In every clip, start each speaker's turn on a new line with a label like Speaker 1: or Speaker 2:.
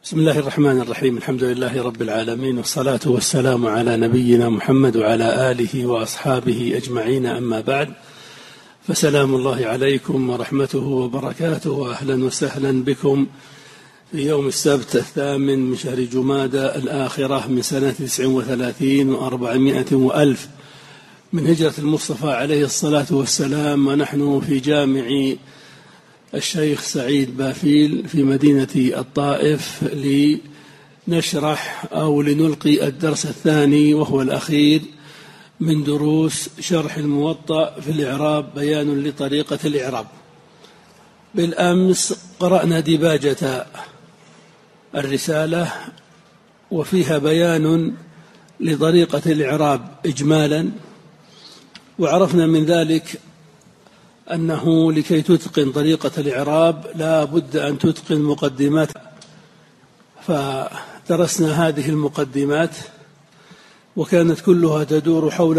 Speaker 1: بسم الله الرحمن الرحيم. الحمد لله رب العالمين، والصلاة والسلام على نبينا محمد وعلى آله وأصحابه أجمعين، أما بعد، فسلام الله عليكم ورحمته وبركاته، وأهلا وسهلا بكم في يوم السبت 8 من شهر جمادى الآخرة من سنة 39 و400 وألف من هجرة المصطفى عليه الصلاة والسلام، ونحن في جامع الشيخ سعيد بافيل في مدينة الطائف لنشرح أو لنلقي الدرس الثاني وهو الأخير من دروس شرح الموطأ في الإعراب، بيان لطريقة الإعراب. بالأمس قرأنا ديباجة الرسالة وفيها بيان لطريقة الإعراب إجمالا، وعرفنا من ذلك أنه لكي تتقن طريقة الإعراب لا بد أن تتقن مقدمات، فدرسنا هذه المقدمات وكانت كلها تدور حول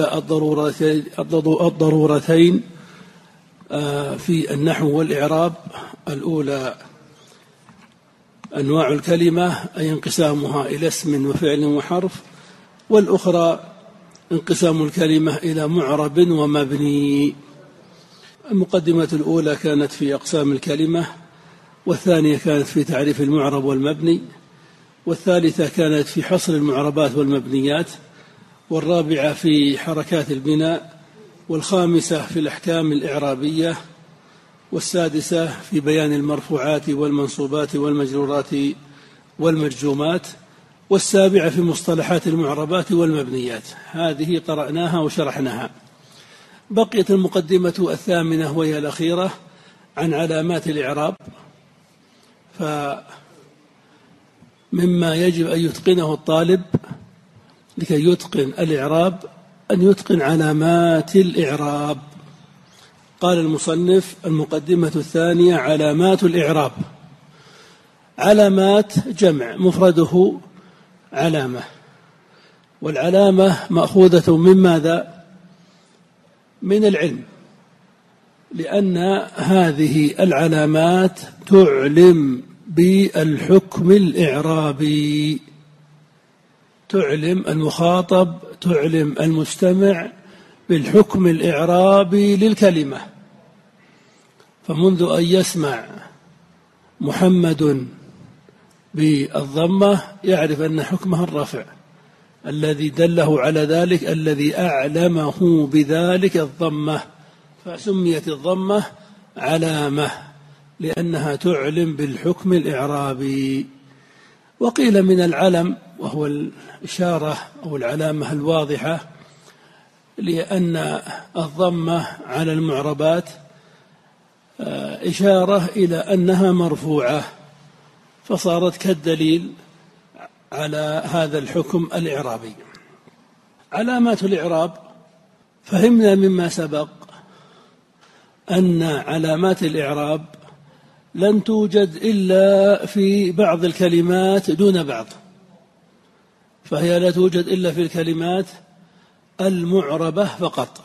Speaker 1: الضرورتين في النحو والإعراب. الأولى أنواع الكلمة، أي انقسامها إلى اسم وفعل وحرف، والأخرى انقسام الكلمة إلى معرب ومبني. المقدمة الأولى كانت في أقسام الكلمة، والثانية كانت في تعريف المعرب والمبني، والثالثة كانت في حصر المعربات والمبنيات، والرابعة في حركات البناء، والخامسة في الأحكام الإعرابية، والسادسة في بيان المرفوعات والمنصوبات والمجرورات والمرجومات، والسابعة في مصطلحات المعربات والمبنيات. هذه قرأناها وشرحناها. بقيت المقدمة الثامنة وهي الأخيرة عن علامات الإعراب، فمما يجب أن يتقنه الطالب لكي يتقن الإعراب أن يتقن علامات الإعراب. قال المصنف: المقدمة الثانية علامات الإعراب. علامات جمع، مفرده علامة، والعلامة مأخوذة من ماذا؟ من العلم، لأن هذه العلامات تعلم بالحكم الإعرابي، تعلم المخاطب، تعلم المستمع بالحكم الإعرابي للكلمة. فمنذ أن يسمع محمد بالضمة يعرف أن حكمها الرفع، الذي دله على ذلك الذي أعلمه بذلك الضمة، فسميت الضمة علامة لأنها تعلم بالحكم الإعرابي. وقيل من العلم، وهو الإشارة أو العلامة الواضحة، لأن الضمة على المعربات إشارة إلى أنها مرفوعة، فصارت كالدليل على هذا الحكم الإعرابي. علامات الإعراب، فهمنا مما سبق أن علامات الإعراب لن توجد إلا في بعض الكلمات دون بعض، فهي لا توجد إلا في الكلمات المعربة فقط،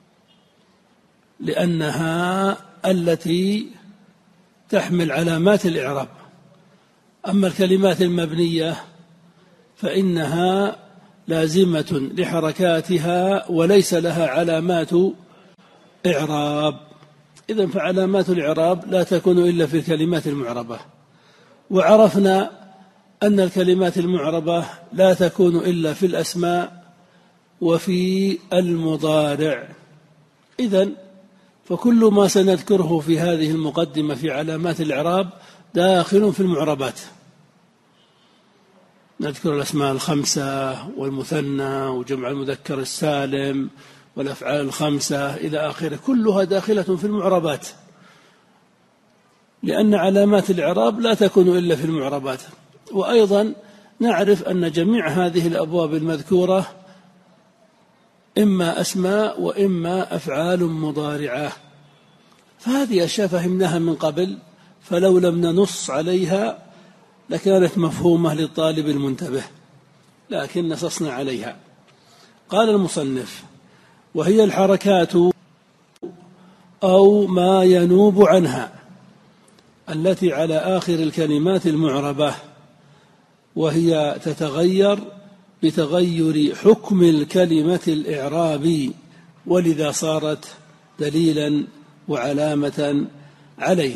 Speaker 1: لأنها التي تحمل علامات الإعراب. أما الكلمات المبنية فإنها لازمة لحركاتها وليس لها علامات إعراب. إذن فعلامات الإعراب لا تكون إلا في الكلمات المعربة. وعرفنا أن الكلمات المعربة لا تكون إلا في الأسماء وفي المضارع. إذن فكل ما سنذكره في هذه المقدمة في علامات الإعراب داخل في المعربات. نذكر الأسماء الخمسة والمثنى وجمع المذكر السالم والأفعال الخمسة إلى آخره، كلها داخلة في المعربات، لأن علامات الإعراب لا تكون إلا في المعربات. وأيضا نعرف أن جميع هذه الأبواب المذكورة إما أسماء وإما أفعال مضارعة، فهذه أشياء فهمناها من قبل، فلو لم ننص عليها لكانت مفهومة للطالب المنتبه، لكن نصصنا عليها. قال المصنف: وهي الحركات أو ما ينوب عنها التي على آخر الكلمات المعربة وهي تتغير بتغير حكم الكلمة الإعرابي، ولذا صارت دليلا وعلامة عليه.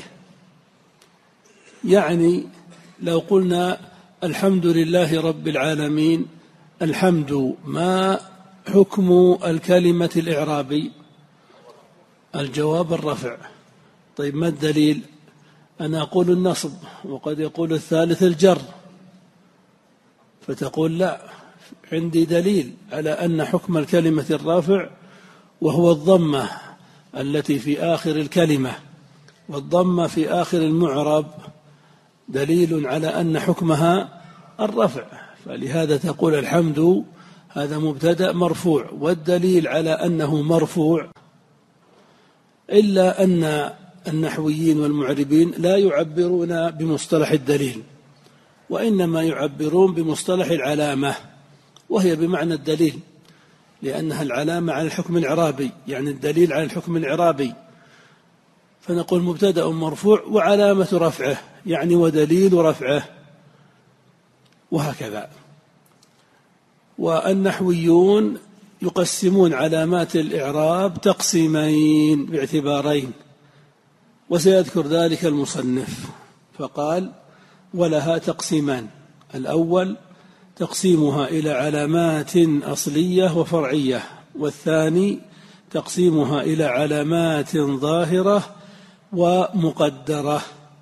Speaker 1: يعني لو قلنا الحمد لله رب العالمين، الحمد ما حكم الكلمة الإعرابي؟ الجواب الرفع. طيب ما الدليل؟ أنا أقول النصب، وقد يقول الثالث الجر، فتقول لا، عندي دليل على أن حكم الكلمة الرافع وهو الضمة التي في آخر الكلمة، والضمة في آخر المعرب دليل على أن حكمها الرفع، فلهذا تقول الحمد هذا مبتدأ مرفوع، والدليل على أنه مرفوع. إلا أن النحويين والمعربين لا يعبرون بمصطلح الدليل، وإنما يعبرون بمصطلح العلامة، وهي بمعنى الدليل، لأنها العلامة على الحكم الإعرابي، يعني الدليل على الحكم الإعرابي. فنقول مبتدأ مرفوع وعلامة رفعه، يعني ودليل رفعه، وهكذا. والنحويون يقسمون علامات الإعراب تقسيمين باعتبارين، وسيذكر ذلك المصنف، فقال ولها تقسيمان: الأول تقسيمها إلى علامات أصلية وفرعية، والثاني تقسيمها إلى علامات ظاهرة ومقدرة.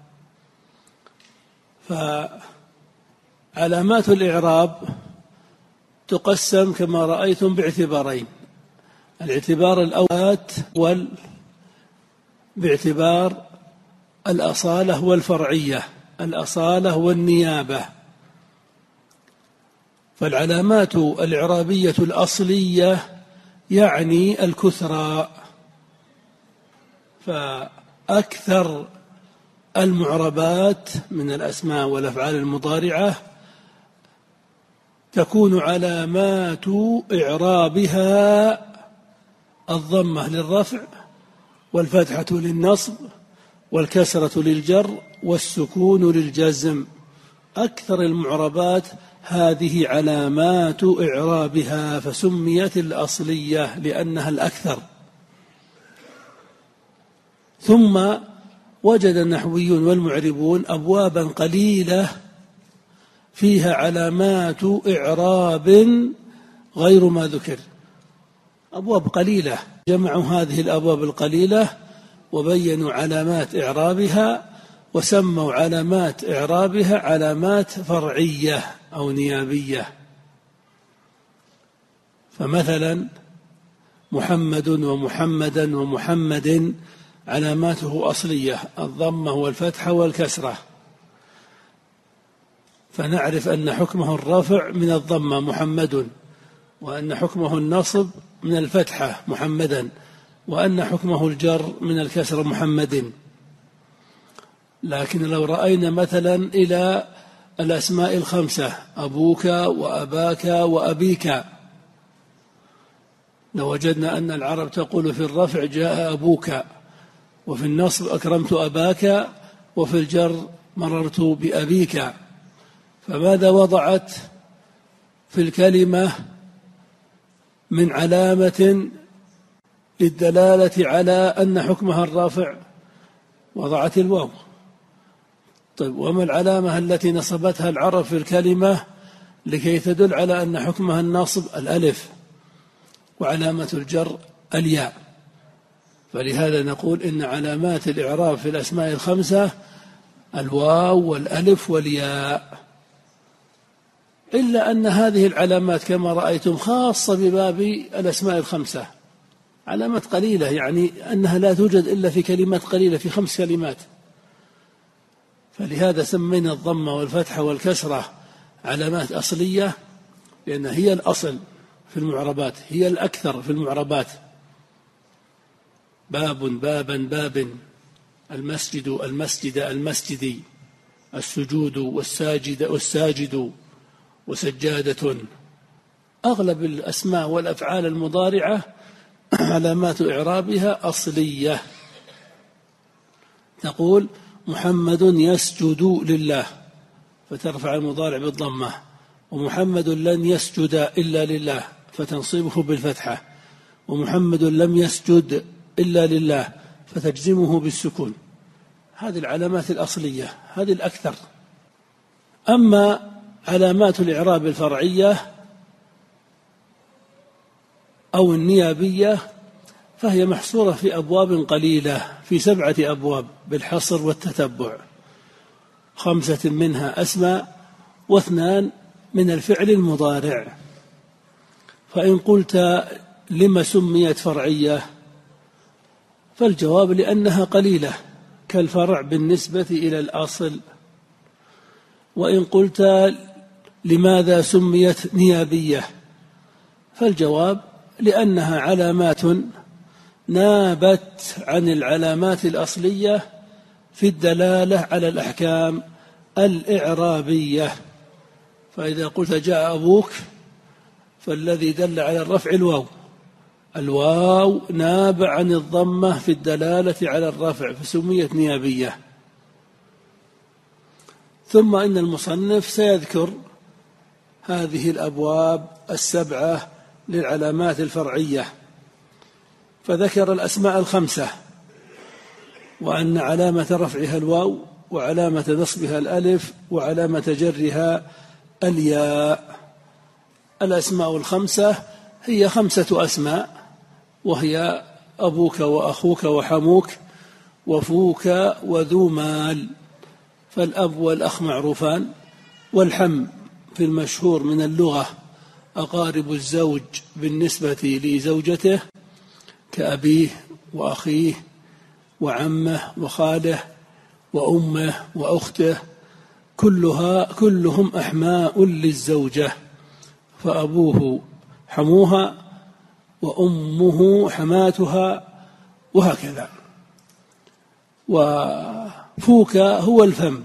Speaker 1: فعلامات الإعراب تقسم كما رأيتم باعتبارين: الاعتبار الأول باعتبار الأصالة والفرعية، الأصالة والنيابة. فالعلامات الإعرابية الأصلية يعني الكثرى، فأكثر المعربات من الأسماء والأفعال المضارعة تكون علامات إعرابها الضمة للرفع، والفتحة للنصب، والكسرة للجر، والسكون للجزم. أكثر المعربات هذه علامات إعرابها، فسميت الأصلية لأنها الأكثر. ثم وجد النحويون والمعربون أبوابا قليلة فيها علامات إعراب غير ما ذكر، أبواب قليلة، جمعوا هذه الأبواب القليلة وبينوا علامات إعرابها، وسموا علامات إعرابها علامات فرعية أو نيابية. فمثلا محمد ومحمدا ومحمد علاماته أصلية: الضمة والفتحة والكسرة، فنعرف أن حكمه الرفع من الضمة محمد، وأن حكمه النصب من الفتحة محمدا، وأن حكمه الجر من الكسر محمد. لكن لو رأينا مثلا إلى الأسماء الخمسة: أبوك وأباك وأبيك، لوجدنا أن العرب تقول في الرفع جاء أبوك، وفي النصب أكرمت أباك، وفي الجر مررت بأبيك. فماذا وضعت في الكلمة من علامة للدلالة على أن حكمها الرافع؟ وضعت الواو. طيب وما العلامة التي نصبتها العرب في الكلمة لكي تدل على أن حكمها الناصب؟ الألف. وعلامة الجر الياء. فلهذا نقول إن علامات الإعراب في الأسماء الخمسة الواو والألف والياء، إلا أن هذه العلامات كما رأيتم خاصة بباب الأسماء الخمسة، علامات قليلة، يعني أنها لا توجد إلا في كلمات قليلة، في 5 كلمات. فلهذا سمينا الضمة والفتحة والكسرة علامات أصلية، لأن هي الأصل في المعربات، هي الأكثر في المعربات. باب بابا باب، المسجد المسجد المسجد، السجود والساجد والساجد، وسجادة. أغلب الأسماء والأفعال المضارعة علامات إعرابها أصلية. تقول محمد يسجد لله، فترفع المضارع بالضمة، ومحمد لن يسجد إلا لله فتنصبه بالفتحة، ومحمد لم يسجد إلا لله فتجزمه بالسكون. هذه العلامات الأصلية، هذه الأكثر. أما علامات الإعراب الفرعية أو النيابية فهي محصورة في أبواب قليلة، في 7 أبواب بالحصر والتتبع، 5 منها أسماء و2 من الفعل المضارع. فإن قلت لما سميت فرعية فالجواب لأنها قليلة كالفرع بالنسبة إلى الأصل. وإن قلت لماذا سميت نيابية فالجواب لأنها علامات نابت عن العلامات الأصلية في الدلالة على الأحكام الإعرابية. فإذا قلت جاء أبوك فالذي دل على الرفع الواو نابع عن الضمة في الدلالة على الرفع فسميت نيابية. ثم إن المصنف سيذكر هذه الأبواب 7 للعلامات الفرعية، فذكر الأسماء 5، وأن علامة رفعها الواو، وعلامة نصبها الألف، وعلامة جرها الياء. الأسماء 5 هي 5 أسماء، وهي أبوك وأخوك وحموك وفوك وذو مال. فالأب والأخ معروفان، والحم في المشهور من اللغة أقارب الزوج بالنسبة لزوجته كأبيه وأخيه وعمه وخاله وأمه وأخته، كلهم أحماء للزوجة، فأبوه حموها وأمه حماتها وهكذا. وفوك هو الفم،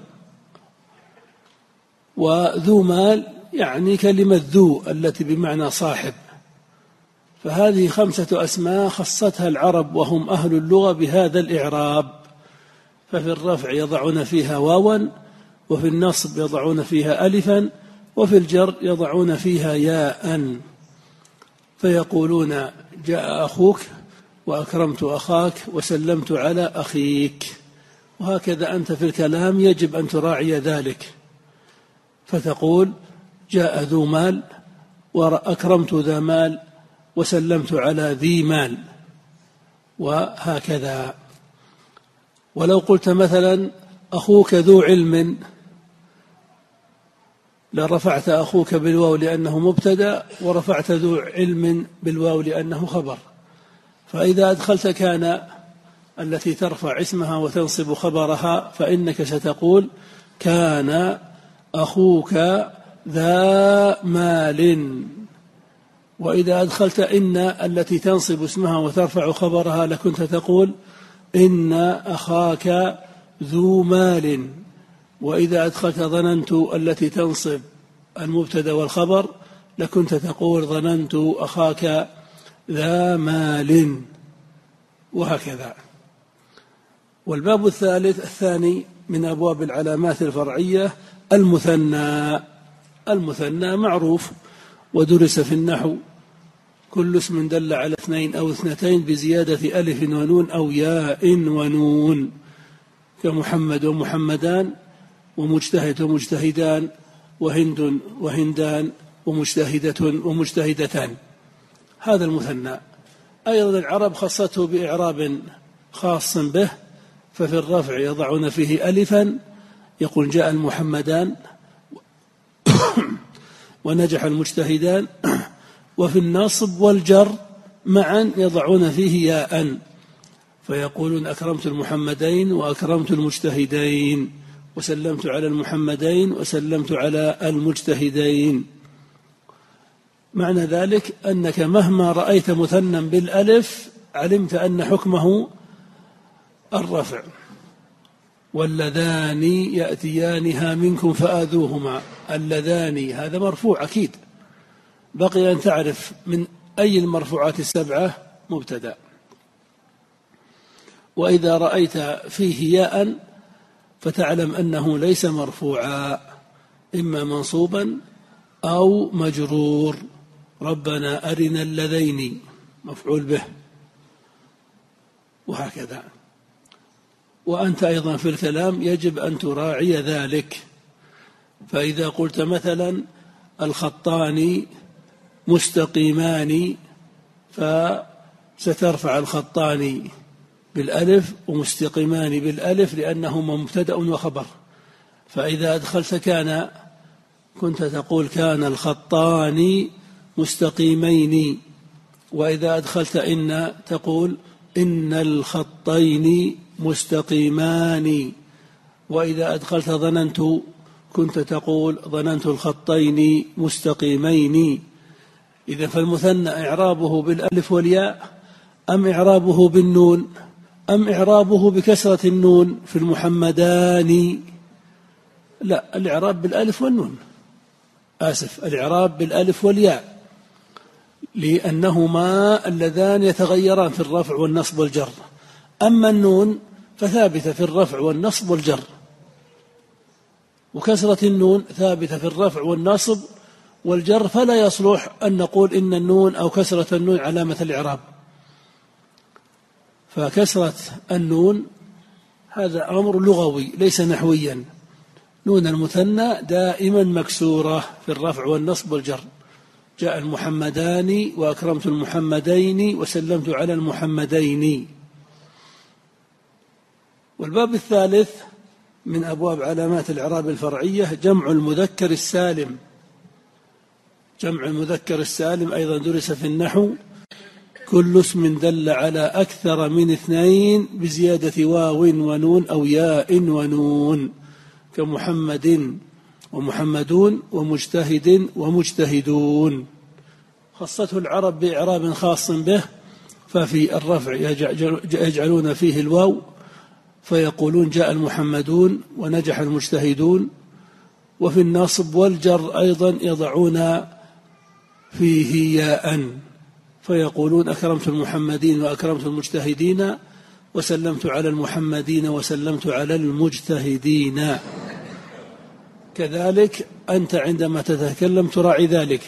Speaker 1: وذو مال يعني كلمة ذو التي بمعنى صاحب. فهذه 5 أسماء خصتها العرب وهم أهل اللغة بهذا الإعراب. ففي الرفع يضعون فيها واوا، وفي النصب يضعون فيها ألفا، وفي الجر يضعون فيها ياء. فيقولون جاء أخوك وأكرمت أخاك وسلمت على أخيك. وهكذا أنت في الكلام يجب أن تراعي ذلك، فتقول جاء ذو مال وأكرمت ذا مال وسلمت على ذي مال، وهكذا. ولو قلت مثلا أخوك ذو علم لرفعت أخوك بالواو لأنه مبتدأ، ورفعت ذو علم بالواو لأنه خبر. فإذا أدخلت كان التي ترفع اسمها وتنصب خبرها فإنك ستقول كان أخوك ذا مال. وإذا أدخلت إن التي تنصب اسمها وترفع خبرها لكنت تقول إن أخاك ذو مال. وإذا أدخلت ظننت التي تنصب المبتدأ والخبر لكنت تقول ظننت أخاك ذا مال، وهكذا. والباب الثاني من أبواب العلامات الفرعية المثنى. المثنى معروف ودرس في النحو، كل اسم دل على 2 أو 2 بزيادة ألف ونون أو ياء ونون، كمحمد ومحمدان، ومجتهد ومجتهدان، وهند وهندان، ومجتهدة ومجتهدتان. هذا المثنى. أيضا العرب خصته بإعراب خاص به، ففي الرفع يضعون فيه ألفا يقول جاء المحمدان ونجح المجتهدان، وفي النصب والجر معا يضعون فيه ياء فيقولون أكرمت المحمدين وأكرمت المجتهدين، وسلمت على المحمدين وسلمت على المجتهدين. معنى ذلك أنك مهما رأيت مثنى بالألف علمت أن حكمه الرفع. واللذان يأتيانها منكم فآذوهما، اللذان هذا مرفوع أكيد، بقي أن تعرف من أي المرفوعات 7 مبتدأ. وإذا رأيت فيه ياء فتعلم أنه ليس مرفوعا، إما منصوبا أو مجرور. ربنا أرنا اللذين مفعول به، وهكذا. وأنت أيضا في الكلام يجب أن تراعي ذلك. فإذا قلت مثلا الخطان مستقيمان، فسترفع الخطان بالألف ومستقيمان بالألف لأنهما مبتدأ وخبر. فإذا أدخلت كان كنت تقول كان الخطان مستقيمين، وإذا أدخلت إن تقول إن الخطين مستقيمان، وإذا أدخلت ظننت كنت تقول ظننت الخطين مستقيمين. إذا فالمثنى إعرابه بالألف والياء أم إعرابه بالنون أم إعرابه بكسرة النون في المحمدان؟ لا، الإعراب بالألف والنون، الإعراب بالألف والياء، لأنهما اللذان يتغيران في الرفع والنصب والجر. أما النون فثابتة في الرفع والنصب والجر، وكسرة النون ثابتة في الرفع والنصب والجر، فلا يصلح أن نقول إن النون أو كسرة النون علامة الإعراب. فكسرة النون هذا أمر لغوي ليس نحويا. نون المثنى دائما مكسورة في الرفع والنصب والجر. جاء المحمدان وأكرمت المحمدين وسلمت على المحمدين. والباب الثالث من أبواب علامات الإعراب الفرعية جمع المذكر السالم. جمع المذكر السالم أيضا درس في النحو. كل اسم دل على أكثر من اثنين بزيادة واو ونون أو ياء ونون، كمحمد ومحمدون ومجتهد ومجتهدون. خصته العرب بإعراب خاص به، ففي الرفع يجعلون فيه الواو فيقولون جاء المحمدون ونجح المجتهدون، وفي النصب والجر أيضا يضعون فيه ياء فيقولون أكرمت المحمدين وأكرمت المجتهدين وسلمت على المحمدين وسلمت على المجتهدين. كذلك أنت عندما تتكلم تراعي ذلك،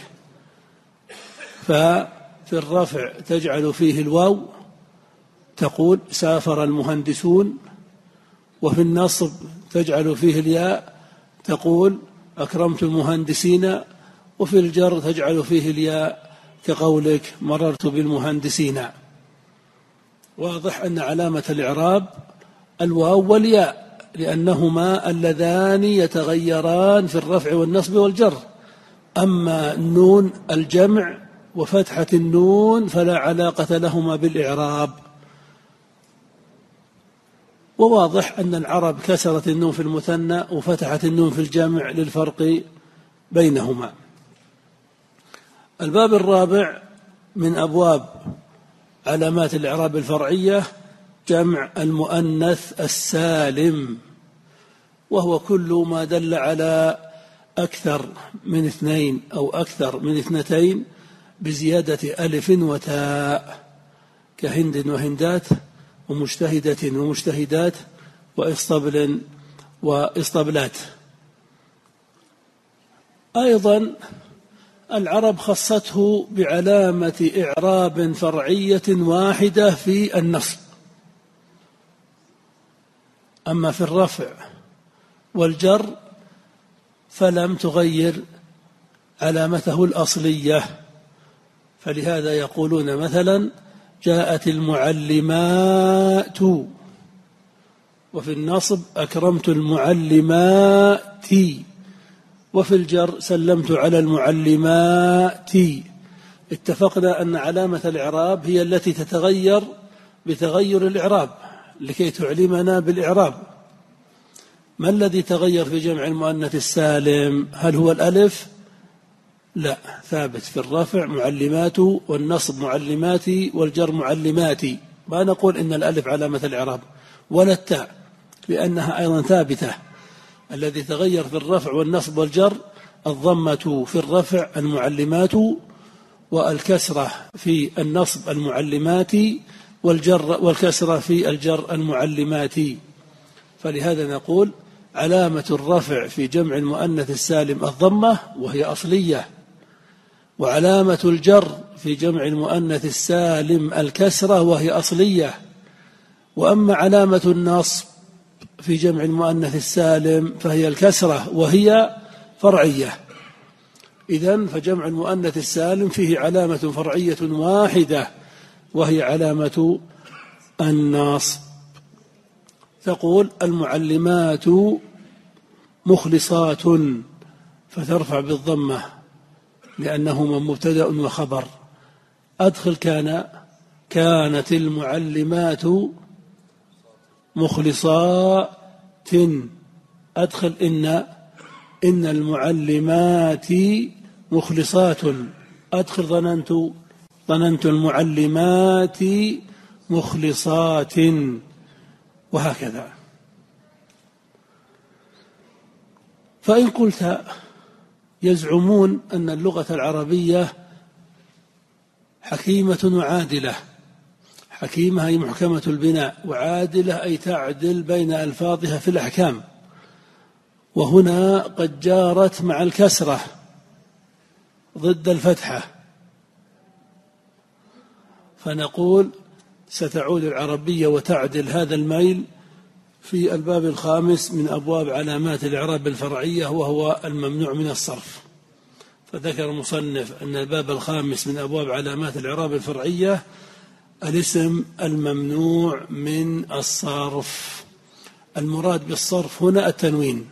Speaker 1: ففي الرفع تجعل فيه الواو تقول سافر المهندسون، وفي النصب تجعل فيه الياء تقول أكرمت المهندسين، وفي الجر تجعل فيه الياء كقولك مررت بالمهندسين. واضح أن علامة الإعراب الواو والياء، لأنهما اللذان يتغيران في الرفع والنصب والجر. أما النون الجمع وفتحة النون فلا علاقة لهما بالإعراب. وواضح أن العرب كسرت النون في المثنى وفتحت النون في الجمع للفرق بينهما. الباب الرابع من أبواب علامات الإعراب الفرعية جمع المؤنث السالم، وهو كل ما دل على أكثر من اثنين أو أكثر من اثنتين بزيادة ألف وتاء، كهند وهندات ومجتهدة ومجتهدات وإسطبل وإسطبلات. أيضا العرب خصته بعلامة إعراب فرعية واحدة في النصب، أما في الرفع والجر فلم تغير علامته الأصلية. فلهذا يقولون مثلا جاءت المعلمات، وفي النصب أكرمت المعلمات، وفي الجر سلمت على المعلمات. اتفقنا أن علامة الإعراب هي التي تتغير بتغير الإعراب لكي تعلمنا بالإعراب. ما الذي تغير في جمع المؤنث السالم؟ هل هو الألف؟ لا، ثابت في الرفع معلمات والنصب معلماتي والجر معلماتي. ما نقول إن الألف علامة الإعراب ولا التاء، لأنها أيضا ثابتة. الذي تغير في الرفع والنصب والجر الضمة في الرفع المعلمات، والكسرة في النصب المعلمات، والكسرة في الجر المعلمات. فلهذا نقول علامة الرفع في جمع المؤنث السالم الضمة وهي أصلية، وعلامة الجر في جمع المؤنث السالم الكسرة وهي أصلية، وأما علامة النصب في جمع المؤنث السالم فهي الكسرة وهي فرعية. إذن فجمع المؤنث السالم فيه علامة فرعية واحدة وهي علامة النصب. تقول المعلمات مخلصات فترفع بالضمة لأنهما مبتدأ وخبر. أدخل كانت المعلمات مخلصات. أدخل إن المعلمات مخلصات. أدخل ظننت المعلمات مخلصات، وهكذا. فإن قلت يزعمون أن اللغة العربية حكيمة وعادلة. حكيمة أي محكمة البناء، وعادلة أي تعدل بين ألفاظها في الأحكام، وهنا قد جارت مع الكسرة ضد الفتحة، فنقول ستعود العربية وتعدل هذا الميل في الباب الخامس من أبواب علامات الإعراب الفرعية، وهو الممنوع من الصرف. فذكر المصنف أن الباب الخامس من أبواب علامات الإعراب الفرعية الاسم الممنوع من الصرف. المراد بالصرف هنا التنوين،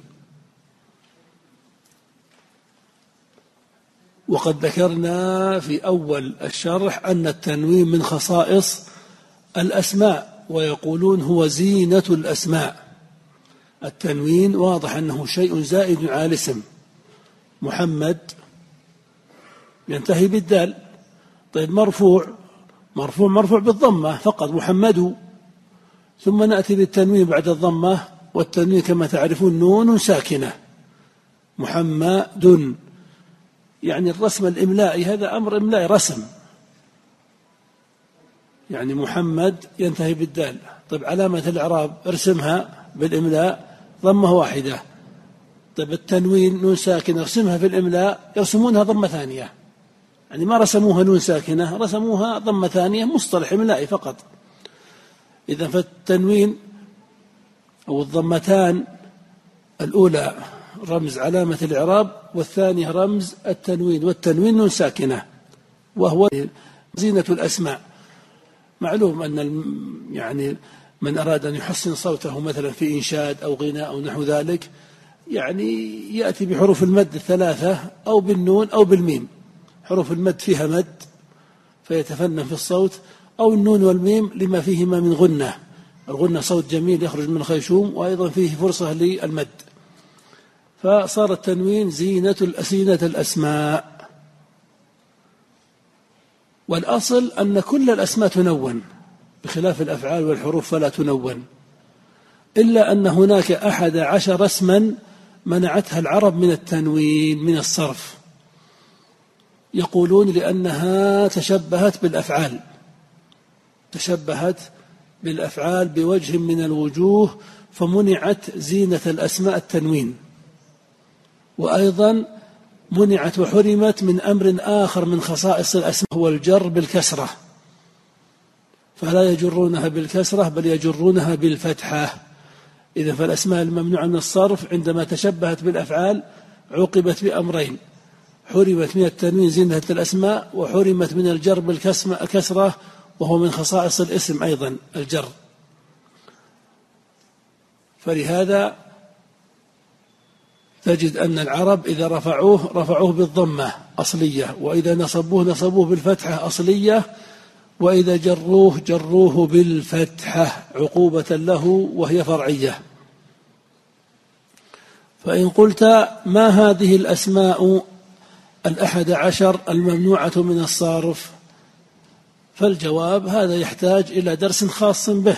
Speaker 1: وقد ذكرنا في أول الشرح أن التنوين من خصائص الأسماء، ويقولون هو زينة الأسماء. التنوين واضح أنه شيء زائد على الاسم. محمد ينتهي بالدال، طيب مرفوع بالضمة فقط محمد، ثم نأتي بالتنوين بعد الضمة، والتنوين كما تعرفون نون ساكنة محمد. يعني الرسم الإملائي هذا أمر إملائي رسم، يعني محمد ينتهي بالدال، طيب علامة الإعراب ارسمها بالإملاء ضمة واحدة. طيب التنوين نون ساكنة ارسمها في الإملاء يرسمونها ضمة ثانية، يعني ما رسموها نون ساكنة، رسموها ضمة ثانية، مصطلح إملائي فقط. إذا فالتنوين أو الضمتان الأولى رمز علامة الإعراب، والثانية رمز التنوين، والتنوين نون ساكنة وهو زينة الأسماء. معلوم أن يعني من أراد أن يحسن صوته مثلا في إنشاد أو غناء أو نحو ذلك، يعني يأتي بحروف المد الثلاثة أو بالنون أو بالميم. حروف المد فيها مد فيتفنن في الصوت، أو النون والميم لما فيهما من غنة. الغنة صوت جميل يخرج من الخيشوم، وأيضا فيه فرصة للمد، فصار التنوين زينة الأسماء. والأصل أن كل الأسماء تنون، بخلاف الأفعال والحروف فلا تنون، إلا أن هناك 11 اسما منعتها العرب من التنوين من الصرف. يقولون لأنها تشبهت بالأفعال بوجه من الوجوه، فمنعت زينة الأسماء التنوين. وأيضا منعت وحرمت من أمر آخر من خصائص الأسماء، هو الجر بالكسرة، فلا يجرونها بالكسرة بل يجرونها بالفتحة. إذا فالأسماء الممنوعة من الصرف عندما تشبهت بالأفعال عوقبت بأمرين: حرمت من التنوين زينة الأسماء، وحرمت من الجر بالكسرة، وهو من خصائص الاسم أيضا الجر. فلهذا تجد أن العرب إذا رفعوه بالضمة أصلية، وإذا نصبوه بالفتحة أصلية، وإذا جروه بالفتحة عقوبة له وهي فرعية. فإن قلت ما هذه الأسماء 11 الممنوعة من الصرف، فالجواب هذا يحتاج إلى درس خاص به،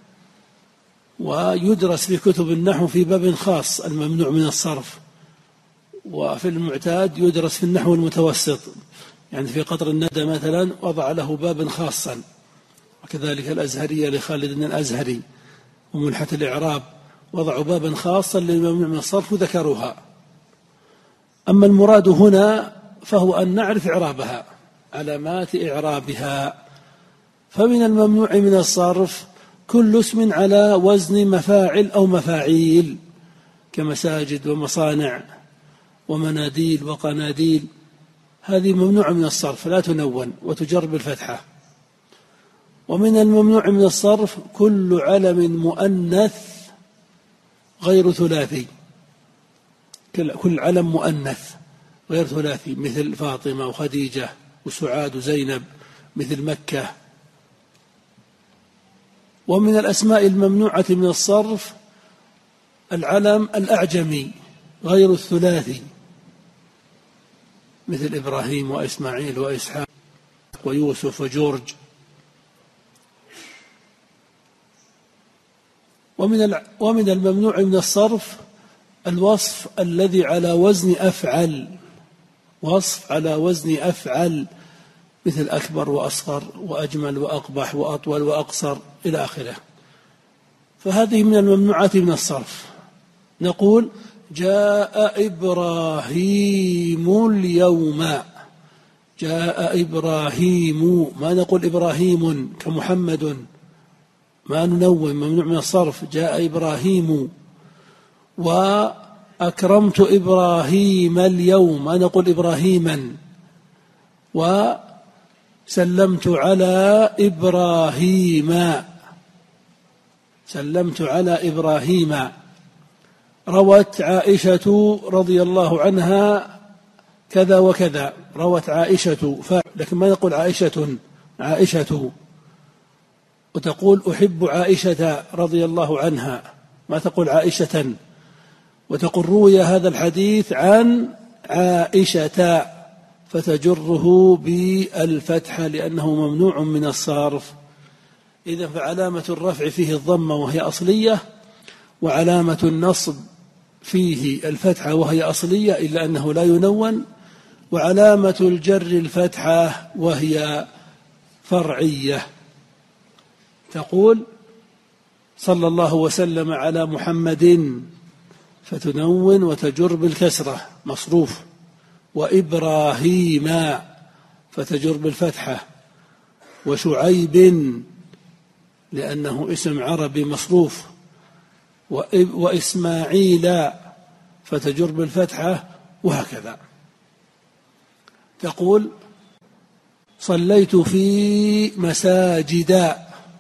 Speaker 1: ويدرس في كتب النحو في باب خاص الممنوع من الصرف، وفي المعتاد يدرس في النحو المتوسط، يعني في قطر الندى مثلا وضع له بابا خاصا، وكذلك الأزهرية لخالد الأزهري، وملحة الإعراب، وضعوا بابا خاصا للممنوع من الصرف ذكروها. أما المراد هنا فهو أن نعرف إعرابها، علامات إعرابها. فمن الممنوع من الصرف كل اسم على وزن مفاعل أو مفاعيل، كمساجد ومصانع ومناديل وقناديل، هذه ممنوع من الصرف لا تنون وتجر بالفتحة. ومن الممنوع من الصرف كل علم مؤنث غير ثلاثي، كل علم مؤنث غير ثلاثي، مثل فاطمة وخديجة وسعاد وزينب، مثل مكة. ومن الأسماء الممنوعة من الصرف العلم الأعجمي غير الثلاثي، مثل إبراهيم وإسماعيل وإسحاق ويوسف وجورج. ومن الممنوع من الصرف الوصف الذي على وزن أفعل، وصف على وزن أفعل، مثل أكبر وأصغر وأجمل وأقبح وأطول وأقصر إلى آخره. فهذه من الممنوعات من الصرف. نقول جاء إبراهيم اليوم، جاء إبراهيم، ما نقول إبراهيم كمحمد، ما ننون، ممنوع من الصرف. جاء إبراهيم. وأكرمت إبراهيم اليوم، ما نقول إبراهيما. وسلمت على إبراهيم، سلمت على إبراهيم. روت عائشة رضي الله عنها كذا وكذا، روت عائشة، لكن ما نقول عائشة، عائشة. وتقول أحب عائشة رضي الله عنها، ما تقول عائشة. وتقول روي هذا الحديث عن عائشة، فتجره بالفتحة لأنه ممنوع من الصرف. إذن فعلامة الرفع فيه الضمة وهي أصلية، وعلامة النصب فيه الفتحة وهي أصلية إلا أنه لا ينون، وعلامة الجر الفتحة وهي فرعية. تقول صلى الله وسلم على محمد، فتنون وتجر بالكسرة مصروف. وإبراهيم فتجر بالفتحة. وشعيب لأنه اسم عربي مصروف. وإسماعيل فتجر بالفتحة، وهكذا. تقول صليت في مساجد،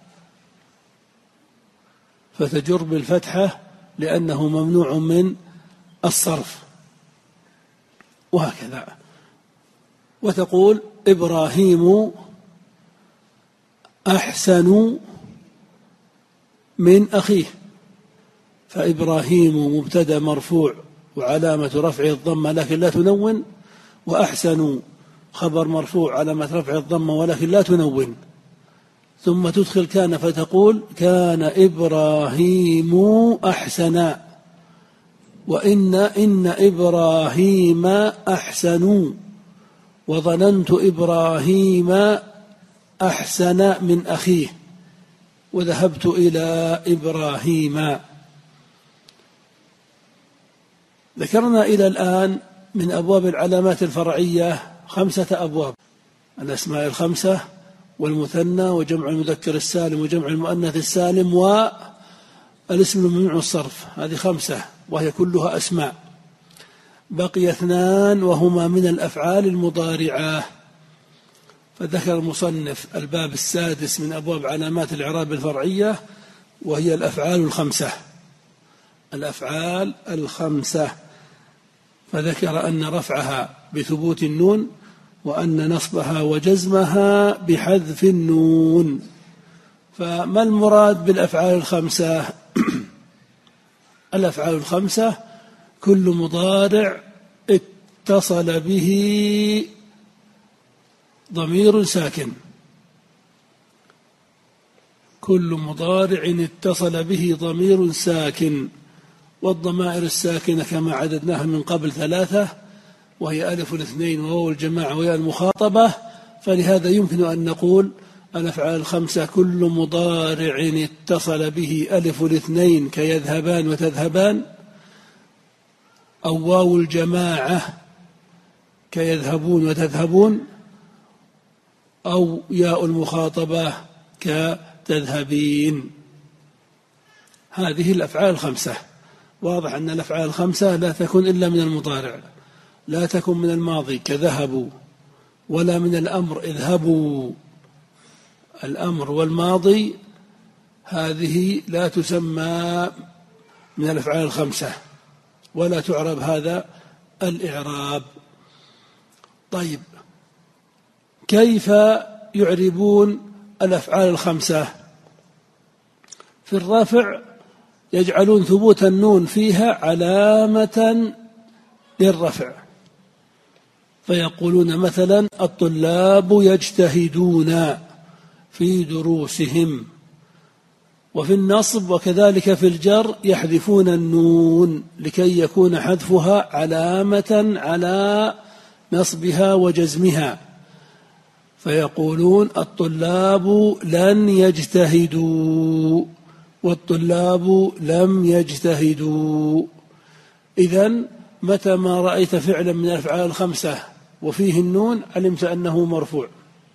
Speaker 1: فتجر بالفتحة لأنه ممنوع من الصرف، وهكذا. وتقول إبراهيم أحسن من أخيه، فإبراهيم مبتدأ مرفوع وعلامة رفعه الضمة لكن لا تنون، وأحسن خبر مرفوع علامة رفعه الضمة ولكن لا تنون. ثم تدخل كان فتقول كان إبراهيم أحسن، إن إبراهيم أحسن، وظننت إبراهيم أحسن من أخيه، وذهبت إلى إبراهيم. ذكرنا إلى الآن من أبواب العلامات الفرعية 5 أبواب: الأسماء الخمسة، والمثنى، وجمع المذكر السالم، وجمع المؤنث السالم، والاسم الممنوع الصرف. هذه 5 وهي كلها أسماء. بقي 2 وهما من الأفعال المضارعة. فذكر المصنف الباب السادس من أبواب علامات الإعراب الفرعية، وهي الأفعال ال5. الأفعال ال5، فذكر أن رفعها بثبوت النون، وأن نصبها وجزمها بحذف النون. فما المراد بالأفعال ال5؟ الأفعال ال5 كل مضارع اتصل به ضمير ساكن، كل مضارع اتصل به ضمير ساكن. والضمائر الساكنة كما عددناها من قبل 3، وهي ألف الاثنين وواو الجماعة وياء المخاطبة. فلهذا يمكن أن نقول الأفعال الخمسة كل مضارع اتصل به ألف الاثنين كيذهبان وتذهبان، أو واو الجماعة كيذهبون وتذهبون، أو ياء المخاطبة كتذهبين. هذه الأفعال الخمسة. واضح أن الأفعال الخمسة لا تكون إلا من المضارع، لا تكون من الماضي كذهبوا، ولا من الأمر اذهبوا. الأمر والماضي هذه لا تسمى من الأفعال الخمسة ولا تعرب هذا الإعراب. طيب، كيف يعربون الأفعال الخمسة؟ في الرفع يجعلون ثبوت النون فيها علامة للرفع، فيقولون مثلا الطلاب يجتهدون في دروسهم. وفي النصب وكذلك في الجر يحذفون النون لكي يكون حذفها علامة على نصبها وجزمها، فيقولون الطلاب لن يجتهدوا والطلاب لم يجتهدوا. إذن متى ما رأيت فعلا من الأفعال الخمسة وفيه النون علمت أنه مرفوع،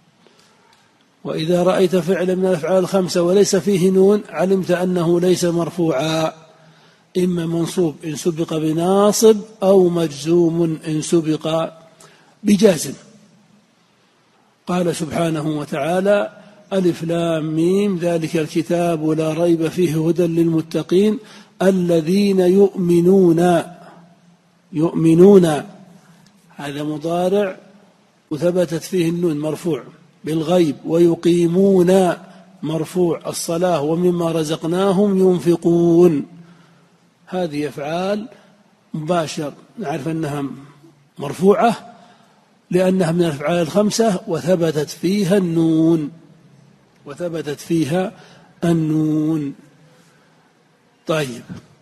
Speaker 1: وإذا رأيت فعلا من الأفعال الخمسة وليس فيه نون علمت أنه ليس مرفوعا، إما منصوب إن سبق بناصب أو مجزوم إن سبق بجازم. قال سبحانه وتعالى: ألف لام ميم ذلك الكتاب لا ريب فيه هدى للمتقين الذين يؤمنون. هذا مضارع وثبتت فيه النون مرفوع بالغيب، ويقيمون مرفوع الصلاة، ومما رزقناهم ينفقون. هذه أفعال مباشر نعرف أنها مرفوعة لأنها من الأفعال الخمسة وثبتت فيها النون. طيب،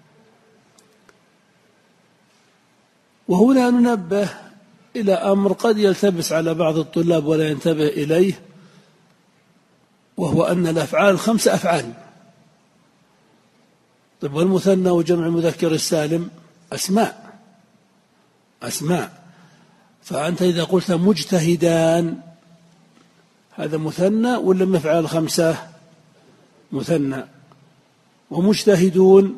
Speaker 1: وهنا ننبه إلى أمر قد يلتبس على بعض الطلاب ولا ينتبه إليه، وهو أن الأفعال الخمسة أفعال. طيب، والمثنى وجمع المذكر السالم أسماء. فأنت إذا قلت مجتهدان هذا مثنى ولا من الأفعال الخمسة؟ مثنى. ومجتهدون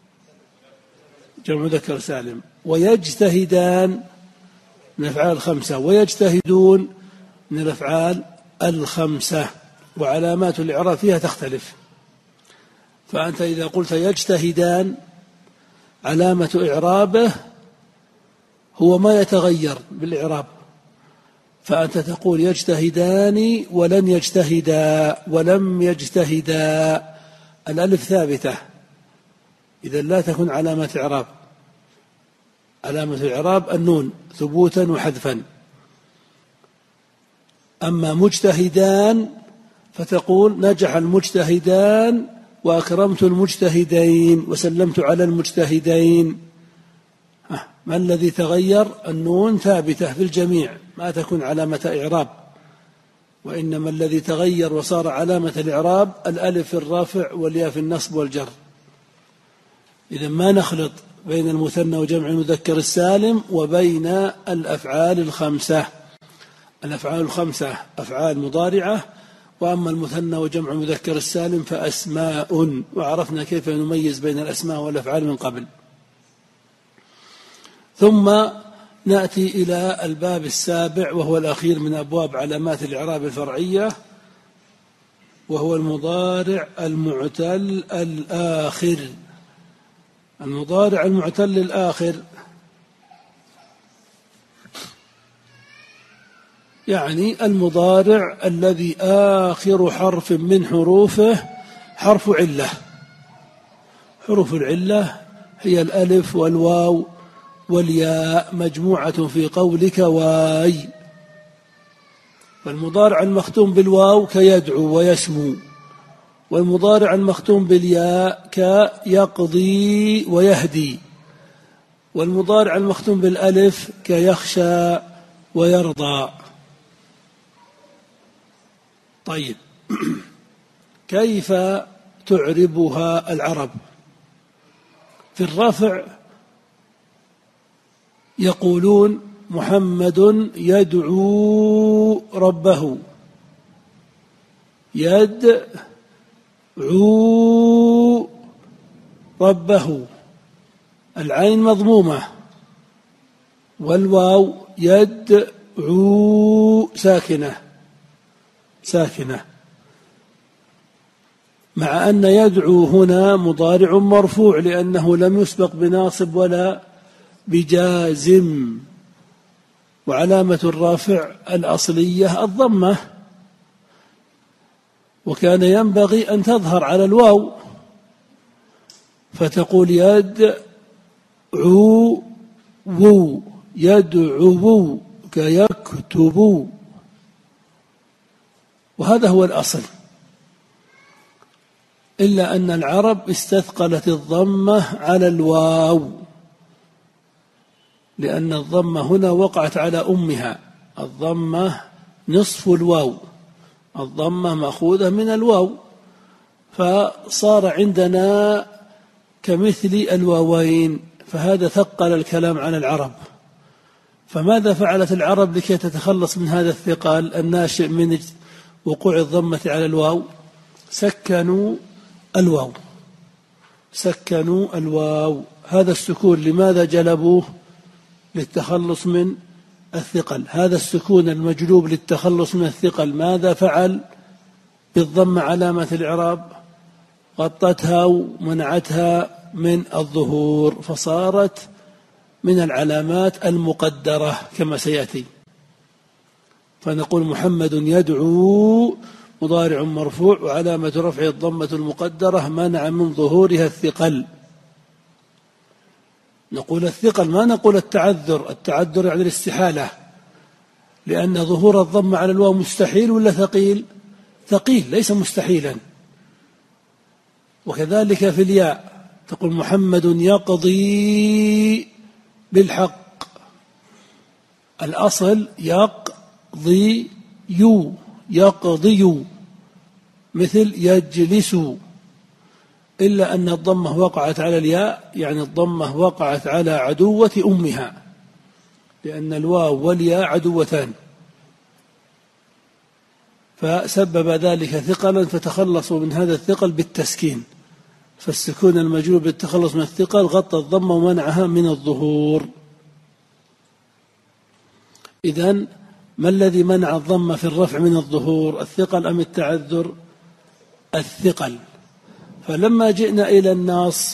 Speaker 1: جمع مذكر سالم. ويجتهدان من الأفعال الخمسة، ويجتهدون من الأفعال الخمسة، وعلامات الإعراب فيها تختلف. فأنت إذا قلت يجتهدان علامة إعرابه هو ما يتغير بالإعراب، فأنت تقول يجتهدان ولن يجتهدا ولم يجتهدا، الألف ثابتة، إذا لا تكون علامة إعراب. علامة الإعراب النون ثبوتا وحذفا. أما مجتهدان فتقول نجح المجتهدان وأكرمت المجتهدين وسلمت على المجتهدين. ما الذي تغير؟ النون ثابتة في الجميع ما تكون علامة إعراب، وإنما الذي تغير وصار علامة الإعراب الألف في الرافع والياء في النصب والجر. إذا ما نخلط بين المثنى وجمع المذكر السالم وبين الأفعال الخمسة. الأفعال الخمسة أفعال مضارعة، وأما المثنى وجمع المذكر السالم فأسماء، وعرفنا كيف نميز بين الأسماء والأفعال من قبل. ثم نأتي إلى الباب السابع وهو الأخير من أبواب علامات الإعراب الفرعية، وهو المضارع المعتل الآخر. المضارع المعتل الآخر يعني المضارع الذي آخر حرف من حروفه حرف علة. حروف العلة هي الألف والواو والياء مجموعة في قولك واي. والمضارع المختوم بالواو كيدعو ويسمو، والمضارع المختوم بالياء كيقضي ويهدي، والمضارع المختوم بالألف كيخشى ويرضى. طيب، كيف تعربها العرب؟ في الرفع يقولون محمد يدعو ربه، يدعو ربه، العين مضمومة والواو يدعو ساكنة، مع أن يدعو هنا مضارع مرفوع لأنه لم يسبق بناصب ولا بجازم، وعلامة الرافع الأصلية الضمة، وكان ينبغي أن تظهر على الواو فتقول يدعو كيكتب، وهذا هو الأصل، إلا أن العرب استثقلت الضمة على الواو، لأن الضمة هنا وقعت على أمها، الضمة نصف الواو، الضمة مأخوذة من الواو، فصار عندنا كمثل الواوين، فهذا ثقل الكلام على العرب. فماذا فعلت العرب لكي تتخلص من هذا الثقل الناشئ من وقوع الضمة على الواو؟ سكنوا الواو. هذا السكون لماذا جلبوه؟ للتخلص من الثقل. هذا السكون المجلوب للتخلص من الثقل ماذا فعل بالضمة علامة الإعراب؟ غطتها ومنعتها من الظهور، فصارت من العلامات المقدرة كما سيأتي. فنقول محمد يدعو مضارع مرفوع وعلامة رفعه الضمة المقدرة منع من ظهورها الثقل. نقول الثقل، ما نقول التعذر يعني الاستحالة، لأن ظهور الضمة على الواو مستحيل ولا ثقيل؟ ثقيل ليس مستحيلا. وكذلك في الياء تقول محمد يقضي بالحق، الأصل يقضي مثل يجلس، إلا أن الضمة وقعت على الياء، يعني الضمة وقعت على عدوة أمها، لأن الواو والياء عدوتان، فسبب ذلك ثقلا، فتخلصوا من هذا الثقل بالتسكين، فالسكون المجلوب للتخلص من الثقل غطى الضمة ومنعها من الظهور. إذن ما الذي منع الضمة في الرفع من الظهور؟ الثقل أم التعذر؟ الثقل. فلما جئنا إلى النصب،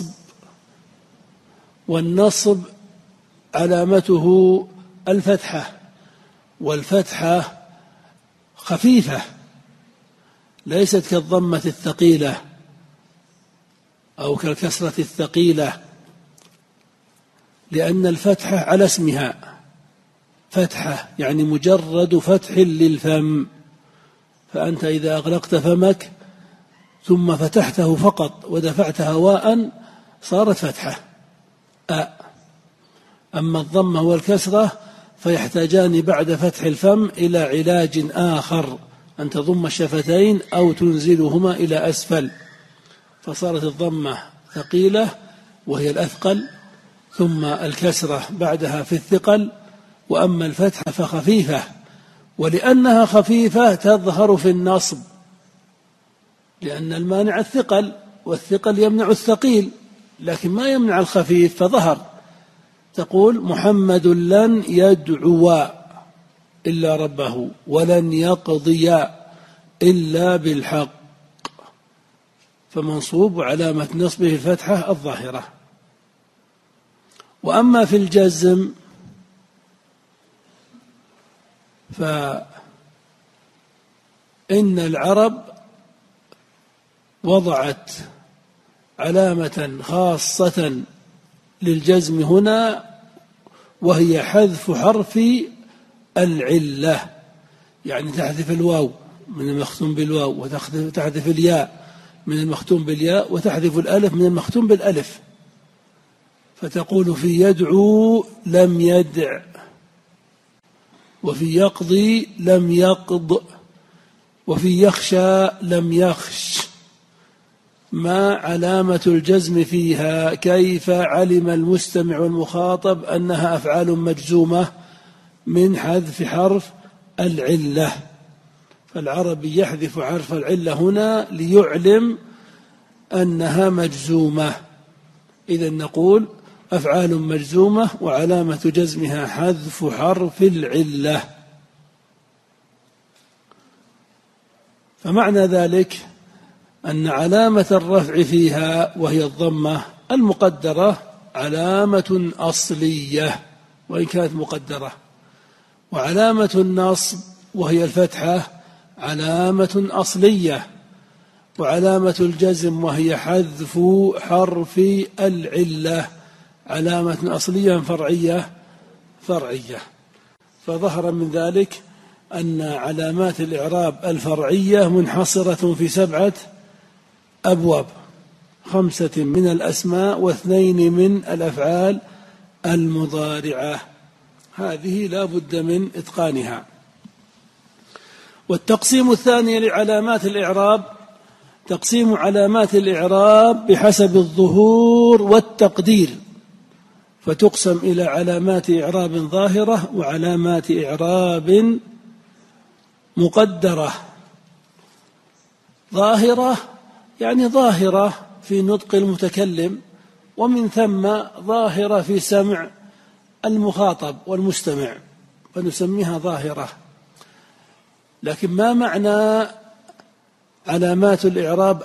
Speaker 1: والنصب علامته الفتحة، والفتحة خفيفة ليست كالضمة الثقيلة أو كالكسرة الثقيلة، لأن الفتحة على اسمها فتحة، يعني مجرد فتح للفم، فأنت إذا أغلقت فمك ثم فتحته فقط ودفعت هواء صارت فتحة أما الضمة والكسرة فيحتاجان بعد فتح الفم إلى علاج آخر، أن تضم الشفتين أو تنزلهما إلى أسفل، فصارت الضمة ثقيلة وهي الأثقل، ثم الكسرة بعدها في الثقل، وأما الفتحة فخفيفة، ولأنها خفيفة تظهر في النصب، لأن المانع الثقل، والثقل يمنع الثقيل لكن ما يمنع الخفيف، فظهر. تقول محمد لن يدعو إلا ربه ولن يقضي إلا بالحق، فمنصوب وعلامة نصبه الفتحة الظاهرة. وأما في الجزم فإن العرب وضعت علامة خاصة للجزم هنا، وهي حذف حرف العلة، يعني تحذف الواو من المختوم بالواو، وتحذف الياء من المختوم بالياء، وتحذف الألف من المختوم بالألف، فتقول في يدعو لم يدع، وفي يقضي لم يقض، وفي يخشى لم يخش ما علامة الجزم فيها؟ كيف علم المستمع والمخاطب أنها أفعال مجزومة من حذف حرف العلة؟ فالعربي يحذف حرف العلة هنا ليعلم أنها مجزومة. إذن نقول أفعال مجزومة وعلامة جزمها حذف حرف العلة. فمعنى ذلك أن علامة الرفع فيها وهي الضمة المقدرة علامة أصلية وإن كانت مقدرة، وعلامة النصب وهي الفتحة علامة أصلية، وعلامة الجزم وهي حذف حرف العلة علامة أصلية فرعية. فظهر من ذلك أن علامات الإعراب الفرعية منحصرة في 7 أبواب، 5 من الأسماء و2 من الأفعال المضارعة، هذه لا بد من إتقانها. والتقسيم الثاني لعلامات الإعراب تقسيم علامات الإعراب بحسب الظهور والتقدير، فتقسم إلى علامات إعراب ظاهرة وعلامات إعراب مقدرة. ظاهرة يعني ظاهرة في نطق المتكلم، ومن ثم ظاهرة في سمع المخاطب والمستمع، فنسميها ظاهرة. لكن ما معنى علامات الإعراب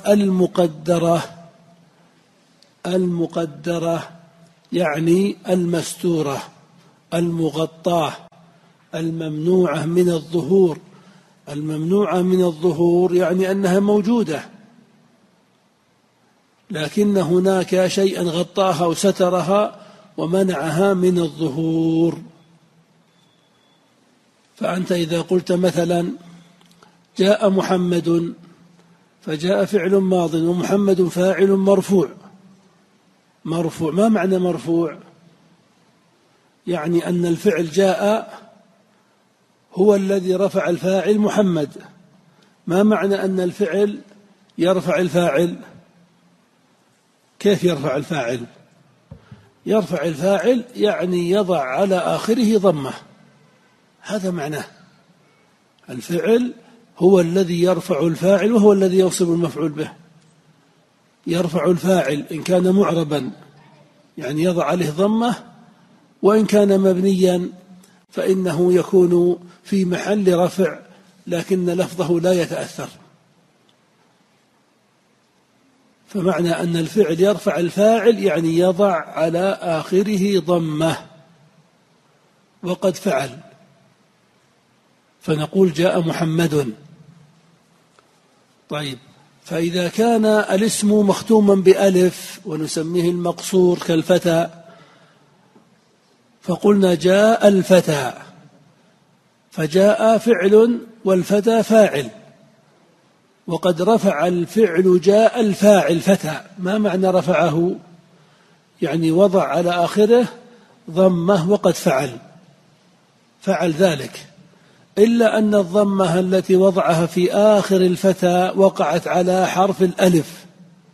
Speaker 1: المقدرة يعني المستورة المغطاة الممنوعة من الظهور. الممنوعة من الظهور يعني أنها موجودة لكن هناك شيئا غطاها وسترها ومنعها من الظهور. فأنت إذا قلت مثلا جاء محمد، فجاء فعل ماض ومحمد فاعل مرفوع. ما معنى مرفوع؟ يعني أن الفعل جاء هو الذي رفع الفاعل محمد. ما معنى أن الفعل يرفع الفاعل؟ كيف يرفع الفاعل؟ يرفع الفاعل يعني يضع على آخره ضمة، هذا معناه. الفعل هو الذي يرفع الفاعل وهو الذي يوصف المفعول به. يرفع الفاعل إن كان معربا يعني يضع عليه ضمة، وإن كان مبنيا فإنه يكون في محل رفع لكن لفظه لا يتأثر. فمعنى أن الفعل يرفع الفاعل يعني يضع على آخره ضمة وقد فعل. فنقول جاء محمد. طيب، فإذا كان الاسم مختوما بألف ونسميه المقصور كالفتى، فقلنا جاء الفتى، فجاء فعل والفتى فاعل، وقد رفع الفعل جاء الفاعل فتى. ما معنى رفعه؟ يعني وضع على آخره ضمة وقد فعل ذلك، إلا أن الضمة التي وضعها في آخر الفتى وقعت على حرف الألف،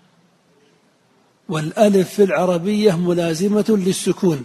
Speaker 1: والألف في العربية ملازمة للسكون،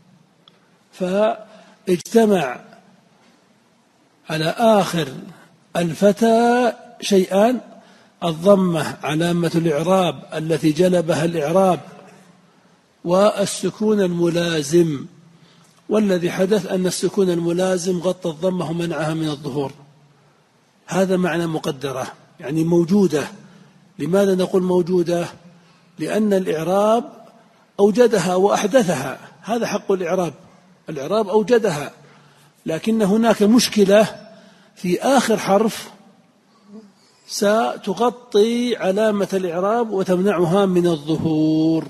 Speaker 1: فاجتمع على آخر الفتى شيئان: الضمة علامة الإعراب التي جلبها الإعراب، والسكون الملازم. والذي حدث أن السكون الملازم غطى الضمة ومنعها من الظهور. هذا معنى مقدرة، يعني موجودة. لماذا نقول موجودة؟ لأن الإعراب أوجدها وأحدثها، هذا حق الإعراب. الإعراب أوجدها، لكن هناك مشكلة في آخر حرف ستغطي علامة الإعراب وتمنعها من الظهور.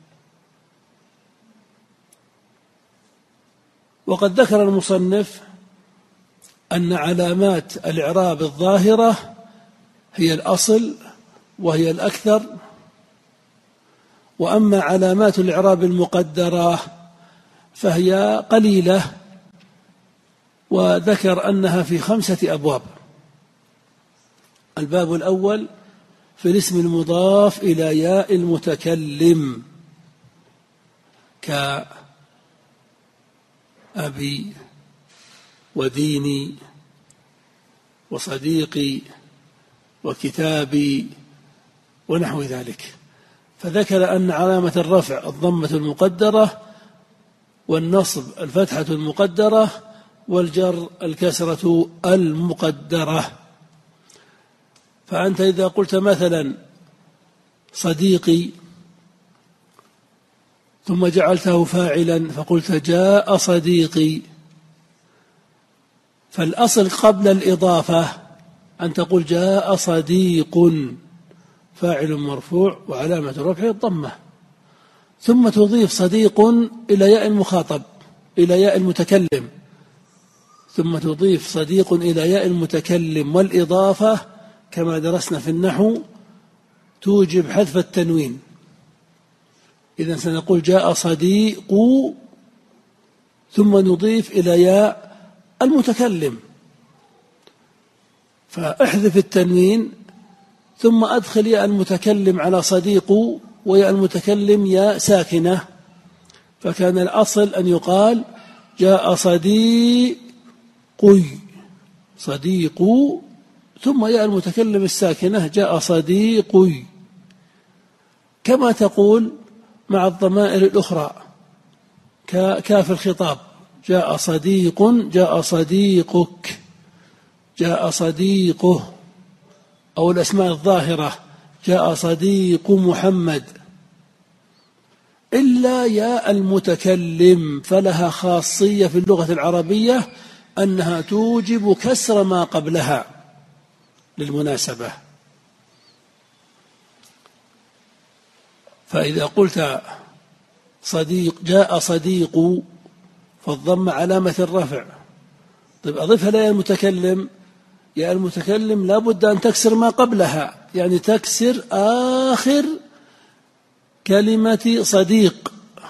Speaker 1: وقد ذكر المصنف أن علامات الإعراب الظاهرة هي الأصل وهي الأكثر، وأما علامات الإعراب المقدرة فهي قليلة، وذكر أنها في 5 أبواب. الباب الأول في الاسم المضاف إلى ياء المتكلم كأبي وديني وصديقي وكتابي ونحو ذلك. فذكر أن علامة الرفع الضمة المقدرة، والنصب الفتحة المقدرة، والجر الكسرة المقدرة. فأنت إذا قلت مثلا صديقي ثم جعلته فاعلا فقلت جاء صديقي، فالأصل قبل الإضافة أن تقول جاء صديق فاعل مرفوع وعلامة رفعه الضمة، ثم تضيف صديق إلى ياء المخاطب إلى ياء المتكلم، ثم تضيف صديق إلى ياء المتكلم، والإضافة كما درسنا في النحو توجب حذف التنوين. إذن سنقول جاء صديق ثم نضيف إلى ياء المتكلم، فاحذف التنوين ثم أدخل ياء المتكلم على صديق، وياء المتكلم ياء ساكنة، فكان الأصل أن يقال جاء صديق ثم ياء المتكلم الساكنة جاء صديق، كما تقول مع الضمائر الأخرى كاف الخطاب جاء صديق جاء صديقك جاء صديقه، أو الأسماء الظاهرة جاء صديق محمد، إلا ياء المتكلم فلها خاصية في اللغة العربية أنها توجب كسر ما قبلها للمناسبة. فإذا قلت صديق جاء صديق فالضم علامة الرفع، طيب أضيفها لياء المتكلم، ياء المتكلم لا بد أن تكسر ما قبلها، يعني تكسر آخر كلمة صديق،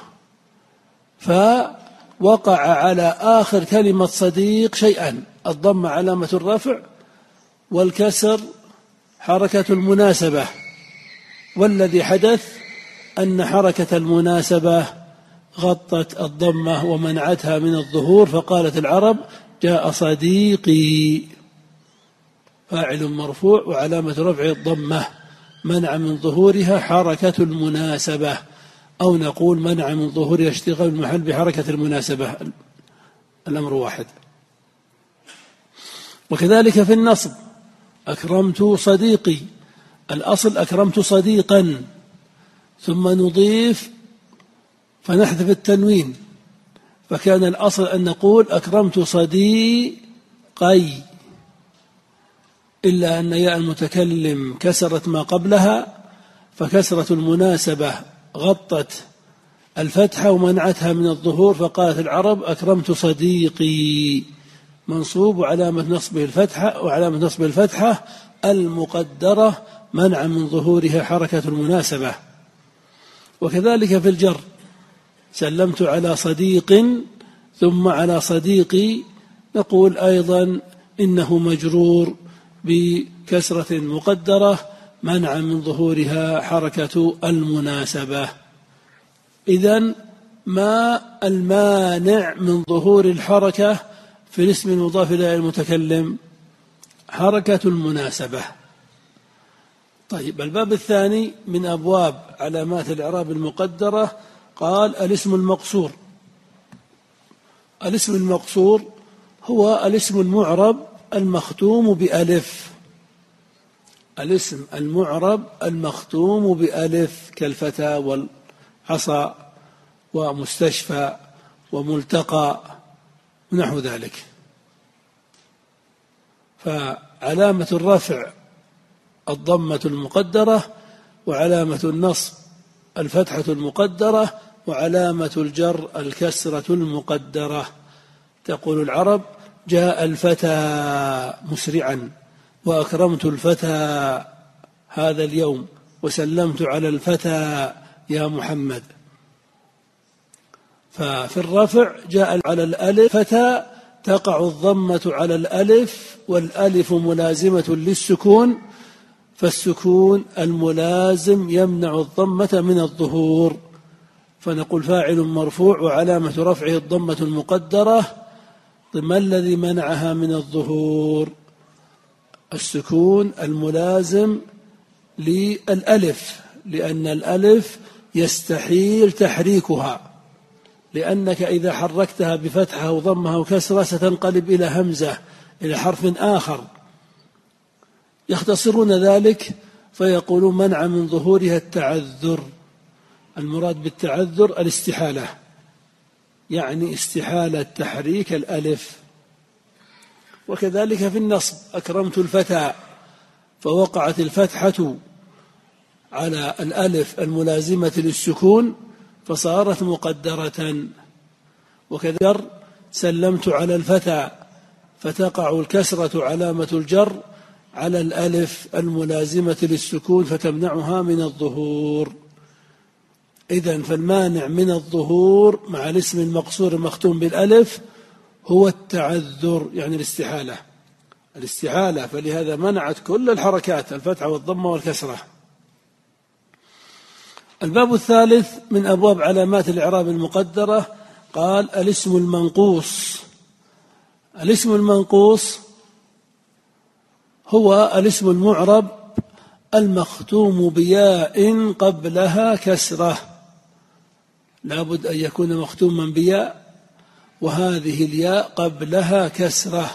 Speaker 1: فوقع على آخر كلمة صديق شيئا، الضم علامة الرفع والكسر حركة المناسبة، والذي حدث أن حركة المناسبة غطت الضمة ومنعتها من الظهور، فقالت العرب جاء صديقي فاعل مرفوع وعلامة رفعه الضمة منع من ظهورها حركة المناسبة، أو نقول منع من ظهورها اشتغال المحل بحركة المناسبة، الأمر واحد. وكذلك في النصب أكرمت صديقي، الأصل أكرمت صديقا، ثم نضيف فنحذف التنوين، فكان الأصل أن نقول أكرمت صديقي، إلا أن ياء المتكلم كسرت ما قبلها، فكسرة المناسبة غطت الفتحة ومنعتها من الظهور، فقالت العرب أكرمت صديقي منصوب وعلامة نصبه الفتحة المقدرة منع من ظهورها حركة المناسبة. وكذلك في الجر سلمت على صديق ثم على صديقي، نقول أيضا إنه مجرور بكسرة مقدرة منع من ظهورها حركة المناسبة. إذن ما المانع من ظهور الحركة في الاسم المضاف إلى المتكلم؟ حركة المناسبة. طيب الباب الثاني من أبواب علامات الإعراب المقدرة قال الاسم المقصور. الاسم المقصور هو الاسم المعرب المختوم بألف، الاسم المعرب المختوم بألف كالفتى والعصا ومستشفى وملتقى نحو ذلك. فعلامة الرفع الضمة المقدرة، وعلامة النصب الفتحة المقدرة، وعلامة الجر الكسرة المقدرة. تقول العرب جاء الفتى مسرعا، وأكرمت الفتى هذا اليوم، وسلمت على الفتى يا محمد. ففي الرفع جاء على الألف فتى تقع الضمة على الألف، والألف ملازمة للسكون، فالسكون الملازم يمنع الضمة من الظهور، فنقول فاعل مرفوع وعلامة رفعه الضمة المقدرة. ما الذي منعها من الظهور؟ السكون الملازم للألف، لأن الألف يستحيل تحريكها، لأنك إذا حركتها بفتحة وضمها وكسرة ستنقلب إلى همزة، إلى حرف آخر. يختصرون ذلك فيقولون منع من ظهورها التعذر. المراد بالتعذر الاستحالة، يعني استحالة تحريك الألف. وكذلك في النصب، أكرمت الفتى، فوقعت الفتحة على الألف الملازمة للسكون فصارت مقدرة. وكذلك سلمت على الفتى، فتقع الكسرة علامة الجر على الألف الملازمة للسكون فتمنعها من الظهور. إذن فالمانع من الظهور مع الاسم المقصور المختوم بالألف هو التعذر، يعني الاستحالة، فلهذا منعت كل الحركات، الفتحة والضمة والكسرة. الباب الثالث من أبواب علامات الإعراب المقدرة، قال الاسم المنقوص. الاسم المنقوص هو الاسم المعرب المختوم بياء قبلها كسرة، لابد أن يكون مختوما بياء، وهذه الياء قبلها كسرة،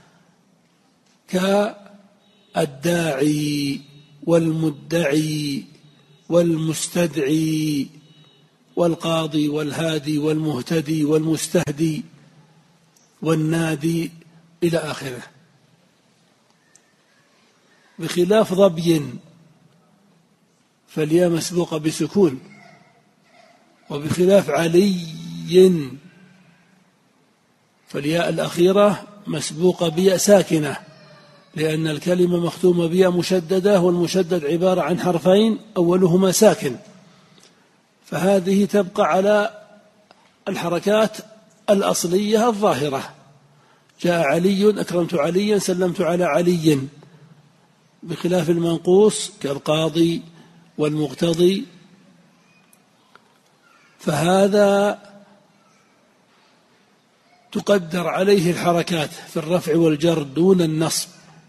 Speaker 1: كالداعي والمدعي والمستدعي والقاضي والهادي والمهتدي والمستهدي والنادي إلى آخره. بخلاف ظبي فالياء مسبوقة بسكون، وبخلاف علي فالياء الأخيرة مسبوقة بياء ساكنة، لأن الكلمة مختومة بياء مشددة، والمشدد عبارة عن حرفين أولهما ساكن، فهذه تبقى على الحركات الأصلية الظاهرة. جاء علي، أكرمت عليا، سلمت على علي، بخلاف المنقوص كالقاضي والمقتضي، فهذا تقدر عليه الحركات في الرفع والجر دون النصب.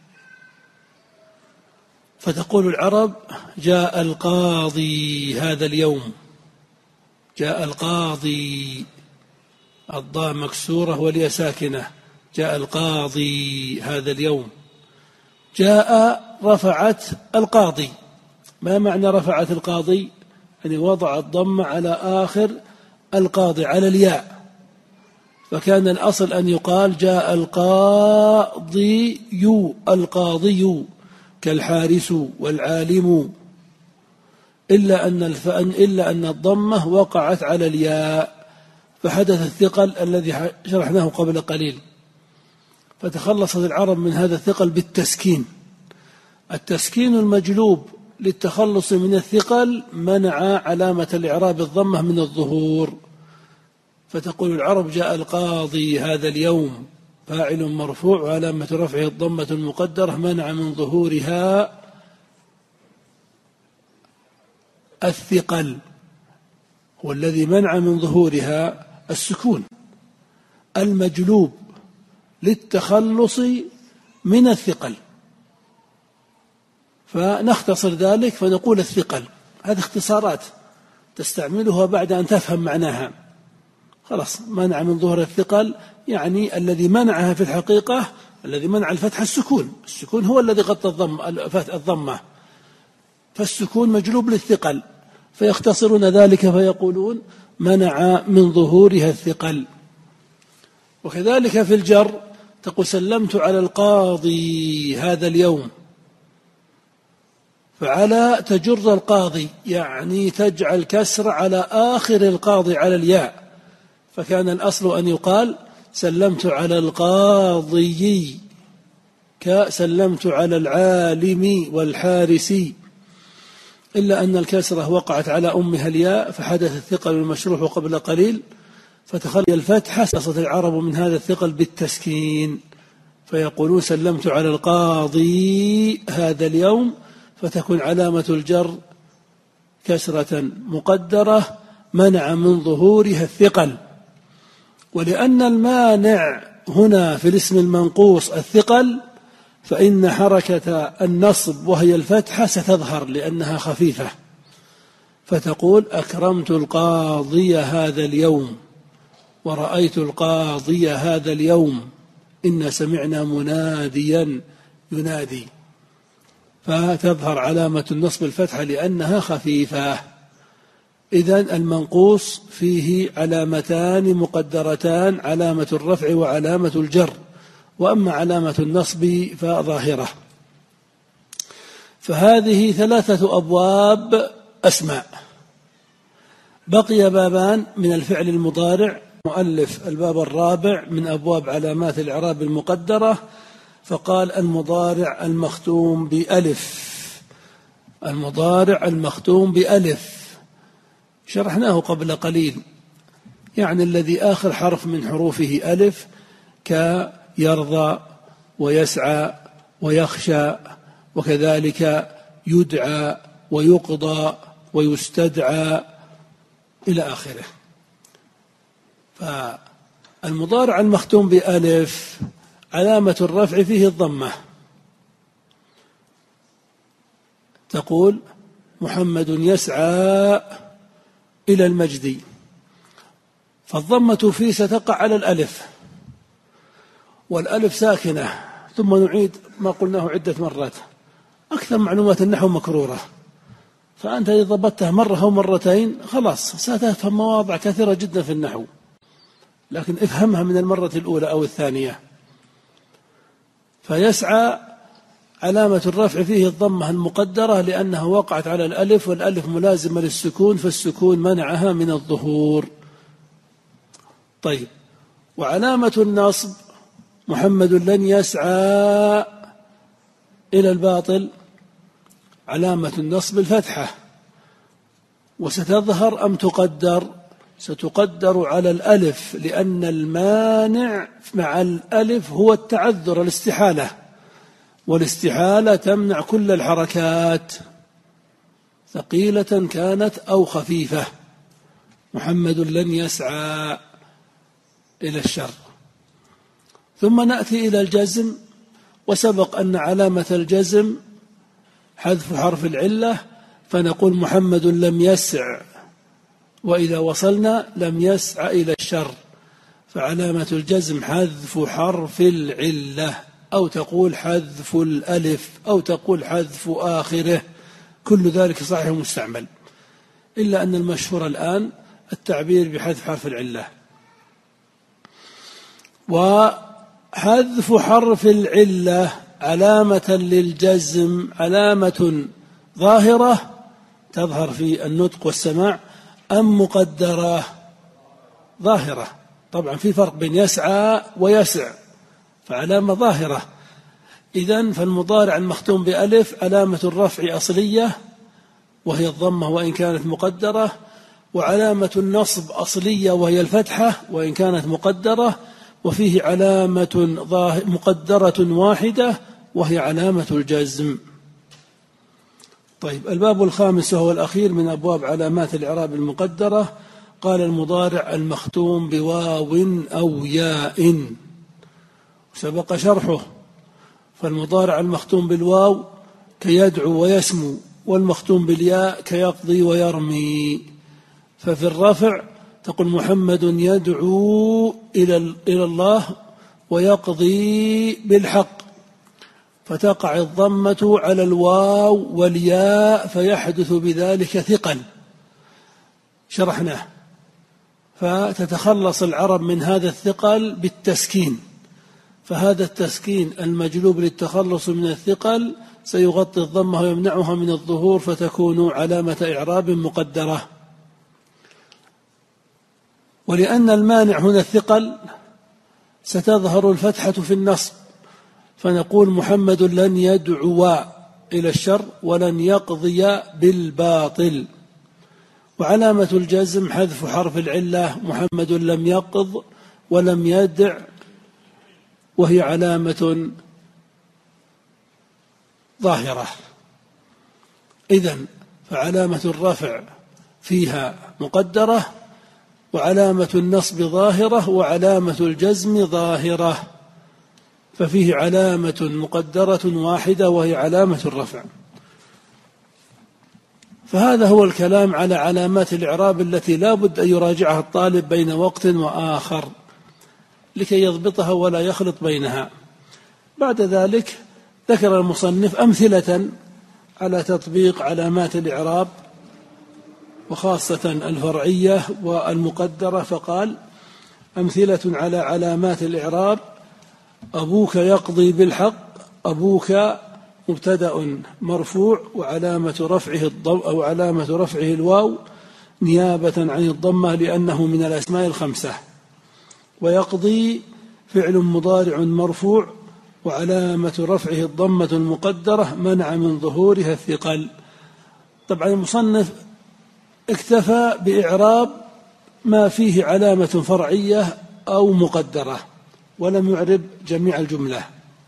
Speaker 1: فتقول العرب جاء القاضي هذا اليوم، جاء القاضي، الضاء مكسورة والياء ساكنة، جاء القاضي هذا اليوم. جاء رفعت القاضي. ما معنى رفعت القاضي؟ يعني وضع الضم على آخر القاضي، على الياء، فكان الأصل أن يقال جاء القاضي، القاضي كالحارس والعالم، إلا أن الضمة وقعت على الياء فحدث الثقل الذي شرحناه قبل قليل. فتخلصت العرب من هذا الثقل بالتسكين. التسكين المجلوب للتخلص من الثقل منع علامة الإعراب الضمة من الظهور. فتقول العرب جاء القاضي هذا اليوم، فاعل مرفوع وعلامة رفعه الضمة المقدرة، منع من ظهورها الثقل، والذي منع من ظهورها السكون المجلوب للتخلص من الثقل. فنختصر ذلك فنقول الثقل. هذه اختصارات تستعملها بعد أن تفهم معناها. خلاص، منع من ظهور الثقل يعني الذي منعها في الحقيقة، الذي منع الفتح السكون هو الذي غطى الضمة، فالسكون مجلوب للثقل، فيختصرون ذلك فيقولون منع من ظهورها الثقل. وكذلك في الجر تقول سلمت على القاضي هذا اليوم، فعلى تجر القاضي يعني تجعل كسر على آخر القاضي على الياء، فكان الأصل أن يقال سلمت على القاضي، كسلمت على العالم والحارسي، إلا أن الكسرة وقعت على أمها الياء فحدث الثقل المشروح قبل قليل، فتخلي الفتحة. سقطت العرب من هذا الثقل بالتسكين، فيقولون سلمت على القاضي هذا اليوم، فتكون علامة الجر كسرة مقدرة منع من ظهورها الثقل. ولأن المانع هنا في الاسم المنقوص الثقل، فإن حركة النصب وهي الفتحة ستظهر لأنها خفيفة، فتقول أكرمت القاضي هذا اليوم، ورأيت القاضي هذا اليوم، إن سمعنا مناديا ينادي، فتظهر علامة النصب الفتحة لأنها خفيفة. إذن المنقوص فيه علامتان مقدرتان، علامة الرفع وعلامة الجر، وأما علامة النصب فظاهرة. فهذه 3 أبواب أسماء. بقي بابان من الفعل المضارع. مؤلف الباب الرابع من أبواب علامات الإعراب المقدرة، فقال المضارع المختوم بألف. المضارع المختوم بألف شرحناه قبل قليل، يعني الذي آخر حرف من حروفه ألف، كيرضى ويسعى ويخشى، وكذلك يدعى ويقضى ويستدعى إلى آخره. فالمضارع المختوم بألف علامة الرفع فيه الضمة. تقول محمد يسعى إلى المجد، فالضمة فيه ستقع على الألف، والألف ساكنة. ثم نعيد ما قلناه عدة مرات، أكثر معلومات النحو مكرورة، فأنت إذا ضبطتها مرة أو مرتين خلاص ستفهم مواضع كثيرة جدا في النحو، لكن افهمها من المرة الأولى أو الثانية. فيسعى علامة الرفع فيه الضمة المقدرة لأنها وقعت على الألف، والألف ملازمة للسكون، فالسكون منعها من الظهور. طيب، وعلامة النصب محمد لن يسعى إلى الباطل، علامة النصب الفتحة، وستظهر أم تقدر؟ ستقدر على الألف، لأن المانع مع الألف هو التعذر، الاستحالة، والاستحالة تمنع كل الحركات ثقيلة كانت أو خفيفة. محمد لن يسعى إلى الشر. ثم نأتي إلى الجزم، وسبق أن علامة الجزم حذف حرف العلة، فنقول محمد لم يسع، وإذا وصلنا لم يسع إلى الشر، فعلامة الجزم حذف حرف العلة، أو تقول حذف الألف، أو تقول حذف آخره، كل ذلك صحيح مستعمل، إلا أن المشهور الآن التعبير بحذف حرف العلة. وحذف حرف العلة علامة للجزم، علامة ظاهرة تظهر في النطق والسماع، أم مقدرة؟ ظاهرة. طبعا في فرق بين يسعى ويسع، فعلامة ظاهرة. إذن فالمضارع المختوم بألف علامة الرفع أصلية وهي الضمة وإن كانت مقدرة، وعلامة النصب أصلية وهي الفتحة وإن كانت مقدرة، وفيه علامة مقدرة واحدة وهي علامة الجزم. طيب، الباب الخامس وهو الأخير من أبواب علامات الإعراب المقدرة، قال المضارع المختوم بواو أو ياء، سبق شرحه. فالمضارع المختوم بالواو كيدعو ويسمو، والمختوم بالياء كيقضي ويرمي. ففي الرفع تقول محمد يدعو إلى الله ويقضي بالحق، فتقع الضمة على الواو والياء فيحدث بذلك ثقل، شرحناه. فتتخلص العرب من هذا الثقل بالتسكين، فهذا التسكين المجلوب للتخلص من الثقل سيغطي الضمة ويمنعها من الظهور، فتكون علامة إعراب مقدرة. ولأن المانع هنا الثقل ستظهر الفتحة في النصب، فنقول محمد لن يدعو إلى الشر ولن يقضي بالباطل. وعلامة الجزم حذف حرف العلة، محمد لم يقض ولم يدع، وهي علامة ظاهرة. إذن فعلامة الرفع فيها مقدرة، وعلامة النصب ظاهرة، وعلامة الجزم ظاهرة، ففيه علامة مقدرة واحدة وهي علامة الرفع. فهذا هو الكلام على علامات الإعراب التي لا بد أن يراجعها الطالب بين وقت وآخر لكي يضبطها ولا يخلط بينها. بعد ذلك ذكر المصنف أمثلة على تطبيق علامات الإعراب وخاصة الفرعية والمقدرة، فقال: أمثلة على علامات الإعراب: أبوك يقضي بالحق. أبوك مبتدأ مرفوع وعلامة رفعه الضم أو علامة رفعه الواو نيابة عن الضمة لأنه من الأسماء الخمسة. ويقضي فعل مضارع مرفوع وعلامة رفعه الضمة المقدرة منع من ظهورها الثقل. طبعا المصنف اكتفى بإعراب ما فيه علامة فرعية أو مقدرة ولم يعرب جميع الجملة.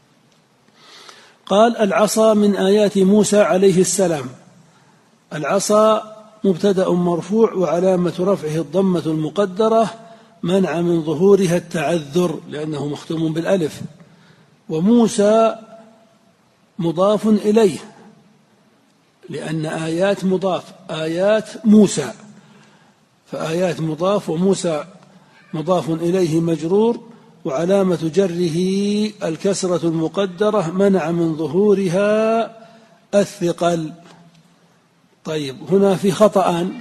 Speaker 1: قال: العصا من آيات موسى عليه السلام. العصا مبتدأ مرفوع وعلامة رفعه الضمة المقدرة منع من ظهورها التعذر لأنه مختوم بالألف. وموسى مضاف إليه لأن آيات مضاف، آيات موسى، فآيات مضاف وموسى مضاف إليه مجرور وعلامة جره الكسرة المقدرة منع من ظهورها الثقل. طيب هنا في خطأان.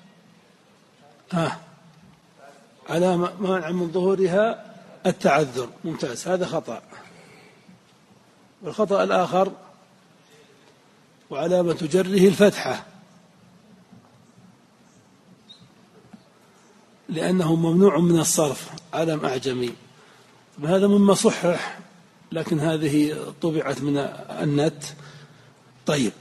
Speaker 1: علامة منع من ظهورها التعذر، ممتاز، هذا خطأ. والخطأ الآخر: وعلامة جره الفتحة لأنه ممنوع من الصرف، علم أعجمي. هذا مما صحح لكن هذه طبعت من النت. طيب،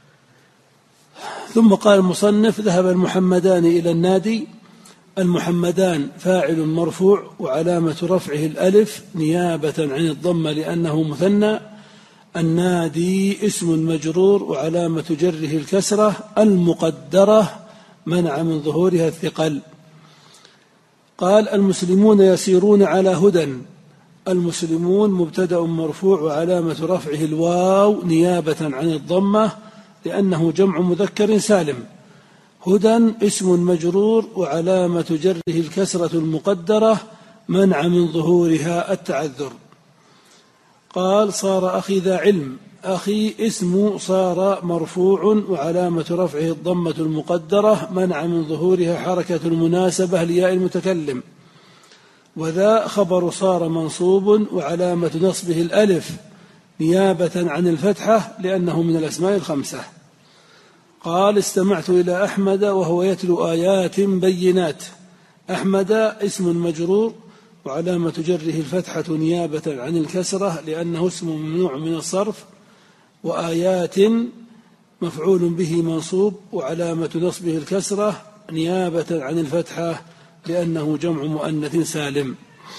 Speaker 1: ثم قال المصنف: ذهب المحمدان إلى النادي. المحمدان فاعل مرفوع وعلامة رفعه الألف نيابة عن الضمة لأنه مثنى. النادي اسم مجرور وعلامة جره الكسرة المقدرة منع من ظهورها الثقل. قال: المسلمون يسيرون على هدى. المسلمون مبتدأ مرفوع وعلامة رفعه الواو نيابة عن الضمة لأنه جمع مذكر سالم. هدى اسم مجرور وعلامة جره الكسرة المقدرة منع من ظهورها التعذر. قال: صار أخي ذا علم. أخي اسم صار مرفوع وعلامة رفعه الضمة المقدرة منع من ظهورها حركة المناسبة لياء المتكلم. وذا خبر صار منصوب وعلامة نصبه الألف نيابة عن الفتحة لأنه من الأسماء الخمسة. قال: استمعت إلى أحمد وهو يتلو آيات بينات. أحمد اسم مجرور وعلامة جره الفتحة نيابة عن الكسرة لأنه اسم ممنوع من الصرف. وآيات مفعول به منصوب وعلامة نصبه الكسرة نيابة عن الفتحة لأنه جمع مؤنث سالم.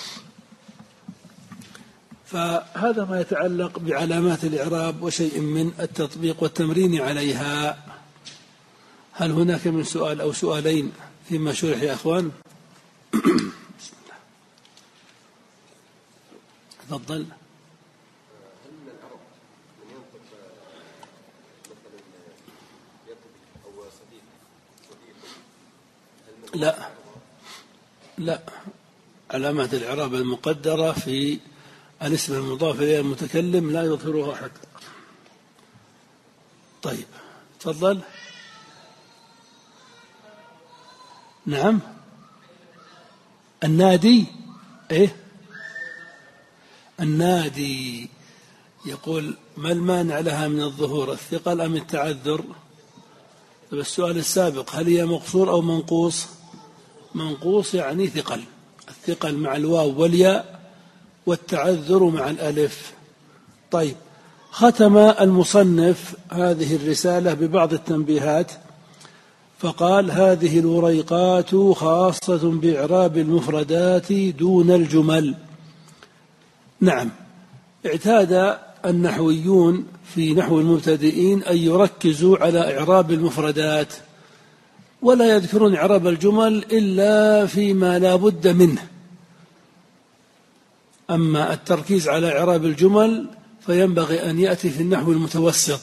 Speaker 1: فهذا ما يتعلق بعلامات الإعراب وشيء من التطبيق والتمرين عليها. هل هناك من سؤال أو سؤالين فيما شرح يا أخوان؟ تفضل. لا، علامات الإعراب المقدرة في الاسم المضاف إليه المتكلم لا يظهرها أحد. طيب تفضل. نعم، النادي إيه؟ النادي يقول: ما المانع لها من الظهور، الثقل أم التعذر؟ طيب السؤال السابق: هل هي مقصور أو منقوص؟ منقوص يعني ثقل، الثقل مع الواو والياء والتعذر مع الألف. طيب، ختم المصنف هذه الرسالة ببعض التنبيهات فقال: هذه الوريقات خاصة بإعراب المفردات دون الجمل. نعم، اعتاد النحويون في نحو المبتدئين أن يركزوا على إعراب المفردات ولا يذكرون إعراب الجمل إلا فيما لا بد منه. أما التركيز على إعراب الجمل فينبغي أن يأتي في النحو المتوسط.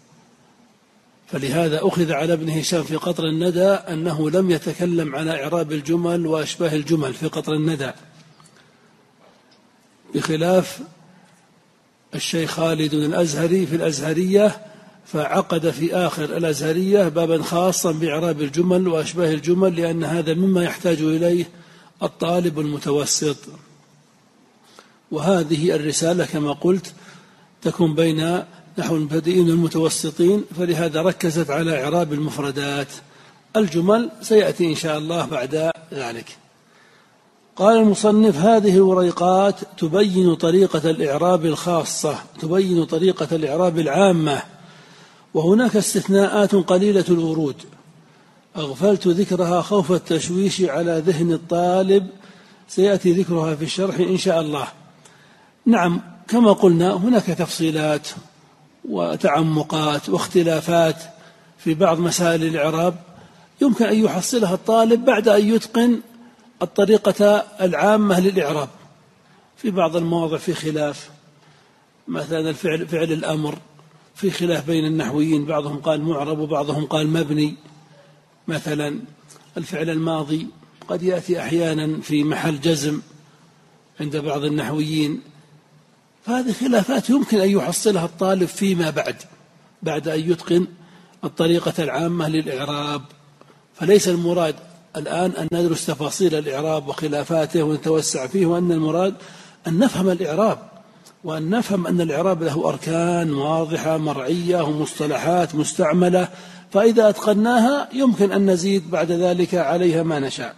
Speaker 1: فلهذا أخذ على ابن هشام في قطر الندى أنه لم يتكلم على إعراب الجمل وأشباه الجمل في قطر الندى، بخلاف الشيخ خالد الأزهري في الأزهرية، فعقد في آخر الأزهرية بابا خاصا بإعراب الجمل وأشباه الجمل، لأن هذا مما يحتاج إليه الطالب المتوسط. وهذه الرسالة كما قلت تكون بين نحو المبتدئين والمتوسطين، فلهذا ركزت على إعراب المفردات. الجمل سيأتي إن شاء الله بعد ذلك. قال المصنف: هذه الوريقات تبين طريقة الإعراب الخاصة، تبين طريقة الإعراب العامة، وهناك استثناءات قليلة الورود أغفلت ذكرها خوف التشويش على ذهن الطالب، سيأتي ذكرها في الشرح إن شاء الله. نعم، كما قلنا هناك تفصيلات وتعمقات واختلافات في بعض مسائل الإعراب يمكن أن يحصلها الطالب بعد أن يتقن الطريقة العامة للإعراب. في بعض المواضع في خلاف، مثلا فعل الأمر في خلاف بين النحويين، بعضهم قال معرب وبعضهم قال مبني. مثلا الفعل الماضي قد يأتي أحيانا في محل جزم عند بعض النحويين، فهذه خلافات يمكن أن يحصلها الطالب فيما بعد أن يتقن الطريقة العامة للإعراب. فليس المراد الآن أن ندرس تفاصيل الإعراب وخلافاته ونتوسع فيه، وأن المراد أن نفهم الإعراب، وأن نفهم أن الإعراب له أركان واضحة مرعية ومصطلحات مستعملة، فإذا أتقناها يمكن أن نزيد بعد ذلك عليها ما نشاء.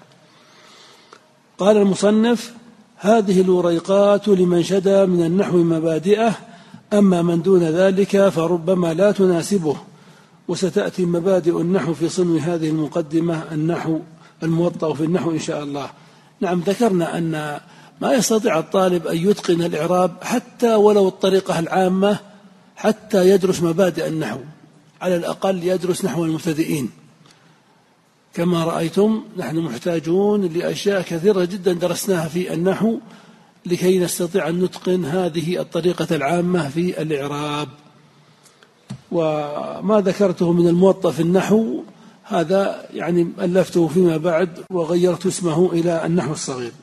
Speaker 1: قال المصنف: هذه الوريقات لمن شدا من النحو مبادئه، أما من دون ذلك فربما لا تناسبه. وستأتي مبادئ النحو في صنو هذه المقدمة، النحو الموطأ في النحو إن شاء الله. نعم، ذكرنا أن ما يستطيع الطالب أن يتقن الإعراب حتى ولو الطريقة العامة، حتى يدرس مبادئ النحو، على الأقل يدرس نحو المبتدئين. كما رأيتم نحن محتاجون لأشياء كثيرة جدا درسناها في النحو لكي نستطيع أن نتقن هذه الطريقة العامة في الإعراب. وما ذكرته من الموطأ في النحو هذا يعني ألفته فيما بعد وغيرت اسمه إلى النحو الصغير.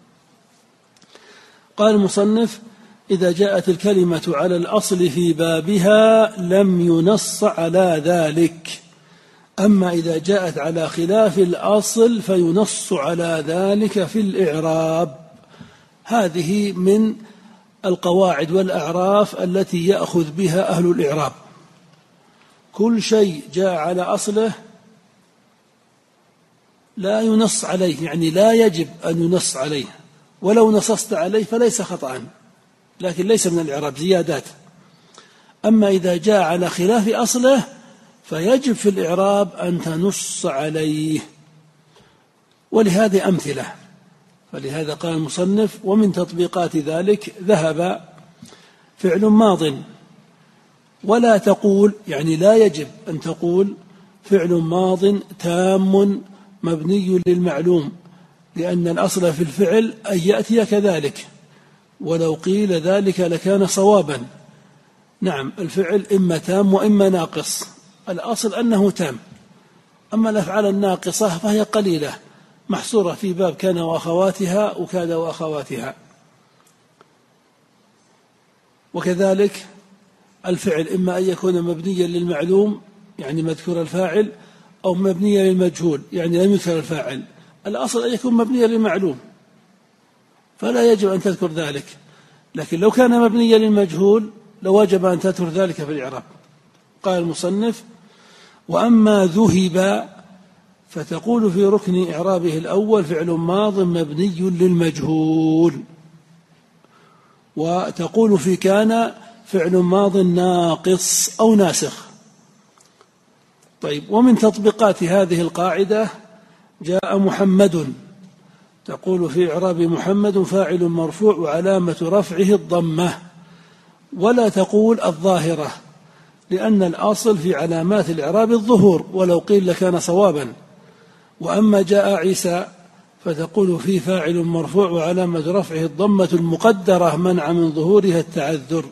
Speaker 1: قال المصنف: إذا جاءت الكلمة على الأصل في بابها لم ينص على ذلك، أما إذا جاءت على خلاف الأصل فينص على ذلك في الإعراب. هذه من القواعد والأعراف التي يأخذ بها أهل الإعراب. كل شيء جاء على أصله لا ينص عليه، يعني لا يجب أن ينص عليه، ولو نصصت عليه فليس خطأ، لكن ليس من الإعراب، زيادات. أما إذا جاء على خلاف أصله فيجب في الإعراب أن تنص عليه. ولهذه أمثلة، فلهذا قال المصنف: ومن تطبيقات ذلك ذهب فعل ماض، ولا تقول، يعني لا يجب أن تقول فعل ماض تام مبني للمعلوم، لأن الأصل في الفعل أن يأتي كذلك، ولو قيل ذلك لكان صوابا. نعم، الفعل إما تام وإما ناقص، الأصل أنه تام. أما الأفعال الناقصة فهي قليلة محصورة في باب كان وأخواتها وكاد وأخواتها. وكذلك الفعل إما أن يكون مبنيا للمعلوم يعني مذكور الفاعل، أو مبنيا للمجهول يعني لم يذكر الفاعل. الأصل أن يكون مبنيا للمعلوم فلا يجب أن تذكر ذلك، لكن لو كان مبنيا للمجهول لوجب أن تذكر ذلك في الإعراب. قال المصنف: وأما ذهب فتقول في ركن إعرابه الأول فعل ماض مبني للمجهول، وتقول في كان فعل ماض ناقص أو ناسخ. طيب، ومن تطبيقات هذه القاعدة جاء محمد، تقول في إعراب محمد فاعل مرفوع وعلامة رفعه الضمة، ولا تقول الظاهرة، لأن الأصل في علامات الإعراب الظهور، ولو قيل لكان صوابا. وأما جاء عيسى فتقول في فاعل مرفوع وعلامة رفعه الضمة المقدرة منع من ظهورها التعذر.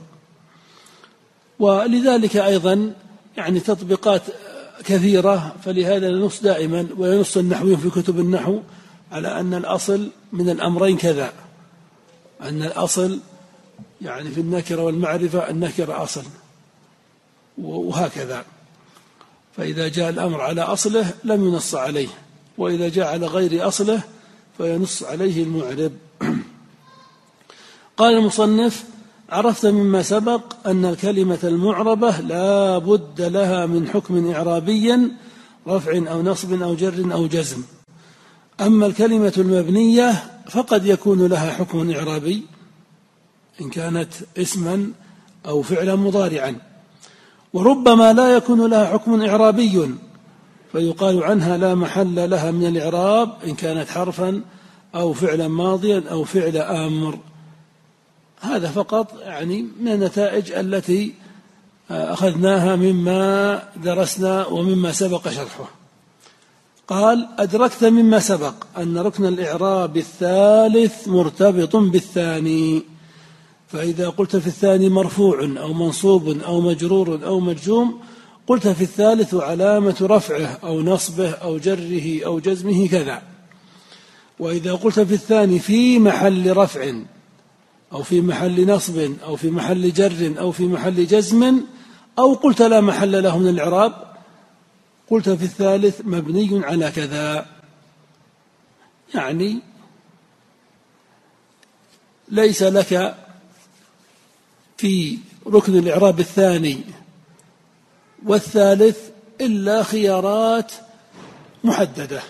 Speaker 1: ولذلك أيضا يعني تطبيقات كثيرة، فلهذا ننص دائما وينص النحويون في كتب النحو على أن الأصل من الأمرين كذا، أن الأصل يعني في النكرة والمعرفة النكرة أصل، وهكذا. فإذا جاء الأمر على أصله لم ينص عليه، وإذا جاء على غير أصله فينص عليه المعرب. قال المصنف: عرفت مما سبق أن الكلمة المعربة لا بد لها من حكم إعرابي رفع أو نصب أو جر أو جزم. أما الكلمة المبنية فقد يكون لها حكم إعرابي إن كانت اسما أو فعلا مضارعا، وربما لا يكون لها حكم إعرابي فيقال عنها لا محل لها من الإعراب إن كانت حرفا أو فعلا ماضيا أو فعل آمر. هذا فقط يعني من النتائج التي أخذناها مما درسنا ومما سبق شرحه. قال: أدركت مما سبق أن ركن الإعراب الثالث مرتبط بالثاني، فإذا قلت في الثاني مرفوع أو منصوب أو مجرور أو مجزوم قلت في الثالث علامة رفعه أو نصبه أو جره أو جزمه كذا. وإذا قلت في الثاني في محل رفع أو في محل نصب أو في محل جر أو في محل جزم أو قلت لا محل له من الإعراب قلت في الثالث مبني على كذا. يعني ليس لك في ركن الإعراب الثاني والثالث إلا خيارات محددة،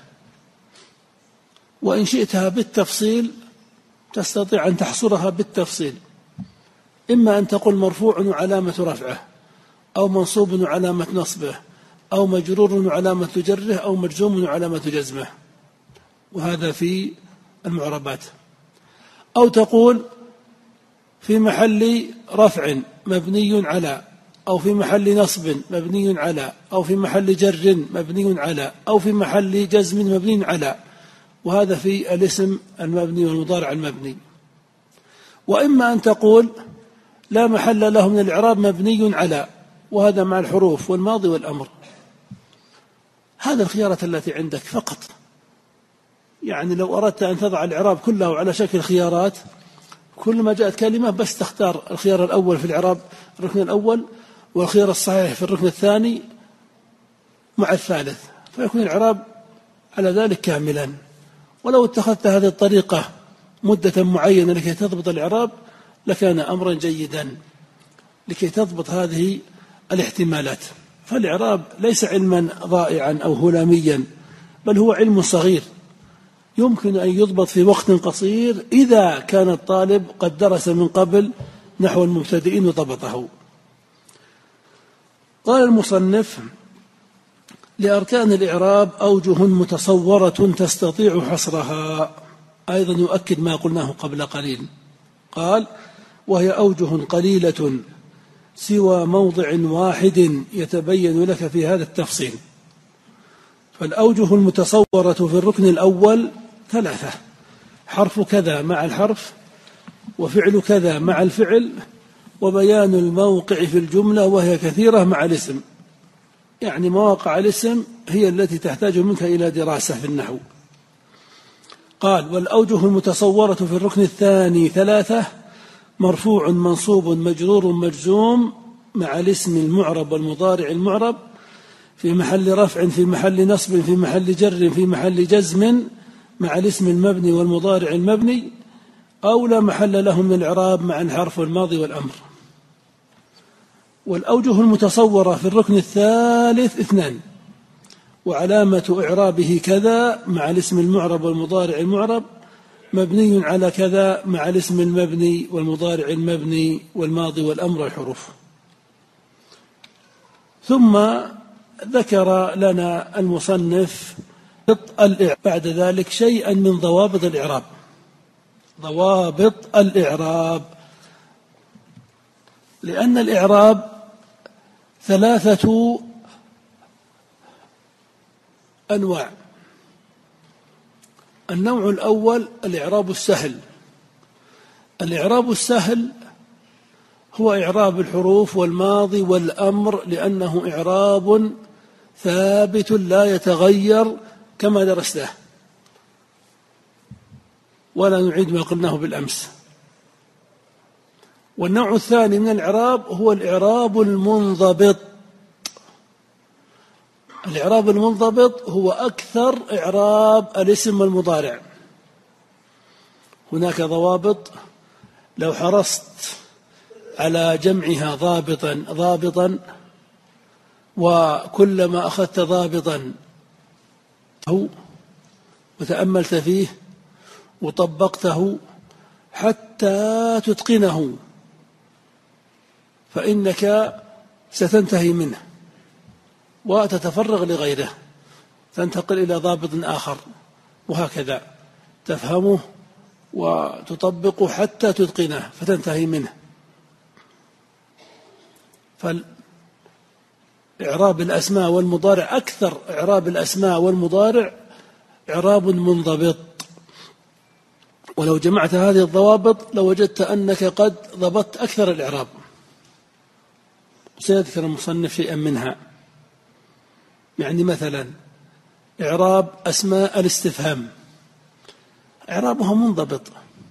Speaker 1: وإن شئتها بالتفصيل تستطيع أن تحصرها بالتفصيل، إما أن تقول مرفوع وعلامة رفعه أو منصوب وعلامة نصبه أو مجرور وعلامة جره أو مجزوم وعلامة جزمه، وهذا في المعربات. أو تقول في محل رفع مبني على، أو في محل نصب مبني على، أو في محل جر مبني على، أو في محل جزم مبني على، وهذا في الاسم المبني والمضارع المبني. وإما أن تقول لا محل له من الإعراب مبني على، وهذا مع الحروف والماضي والأمر. هذا الخيارات التي عندك فقط. يعني لو أردت أن تضع الإعراب كله على شكل خيارات، كل ما جاءت كلمة بس تختار الخيار الأول في الإعراب الركن الأول والخيار الصحيح في الركن الثاني مع الثالث، فيكون الإعراب على ذلك كاملا. ولو اتخذت هذه الطريقة مدة معينة لكي تضبط الإعراب لكان أمرا جيدا لكي تضبط هذه الاحتمالات. فالإعراب ليس علما ضائعا أو هلاميا، بل هو علم صغير يمكن أن يضبط في وقت قصير إذا كان الطالب قد درس من قبل نحو المبتدئين وضبطه. قال المصنف: لأركان الإعراب أوجه متصورة تستطيع حصرها. أيضا يؤكد ما قلناه قبل قليل، قال: وهي أوجه قليلة سوى موضع واحد يتبين لك في هذا التفصيل. فالأوجه المتصورة في الركن الأول 3، حرف كذا مع الحرف، وفعل كذا مع الفعل، وبيان الموقع في الجملة، وهي كثيرة مع الاسم. يعني مواقع الاسم هي التي تحتاج منك إلى دراسة في النحو. قال: والأوجه المتصورة في الركن الثاني 3، مرفوع منصوب مجرور مجزوم مع الاسم المعرب والمضارع المعرب، في محل رفع في محل نصب في محل جر في محل جزم مع الاسم المبني والمضارع المبني، أو لا محل له من الإعراب مع الحرف والماضي والأمر. والأوجه المتصورة في الركن الثالث 2، وعلامة إعرابه كذا مع الاسم المعرب والمضارع المعرب، مبني على كذا مع الاسم المبني والمضارع المبني والماضي والأمر الحروف. ثم ذكر لنا المصنف بعد ذلك شيئا من ضوابط الإعراب. ضوابط الإعراب: لأن الإعراب 3 أنواع. النوع الأول الإعراب السهل. الإعراب السهل هو إعراب الحروف والماضي والأمر، لأنه إعراب ثابت لا يتغير كما درسناه، ولا نعيد ما قلناه بالأمس. والنوع الثاني من الإعراب هو الإعراب المنضبط. الإعراب المنضبط هو أكثر إعراب الاسم والمضارع. هناك ضوابط لو حرصت على جمعها ضابطا وكلما أخذت ضابطا وتأملت فيه وطبقته حتى تتقنه فإنك ستنتهي منه وتتفرغ لغيره، تنتقل إلى ضابط آخر، وهكذا تفهمه وتطبقه حتى تتقنه فتنتهي منه. فإعراب الأسماء والمضارع أكثر إعراب الأسماء والمضارع إعراب منضبط. ولو جمعت هذه الضوابط لوجدت أنك قد ضبطت أكثر الإعراب. سيذكر المصنف شيئا منها. يعني مثلا إعراب أسماء الاستفهام إعرابها منضبط،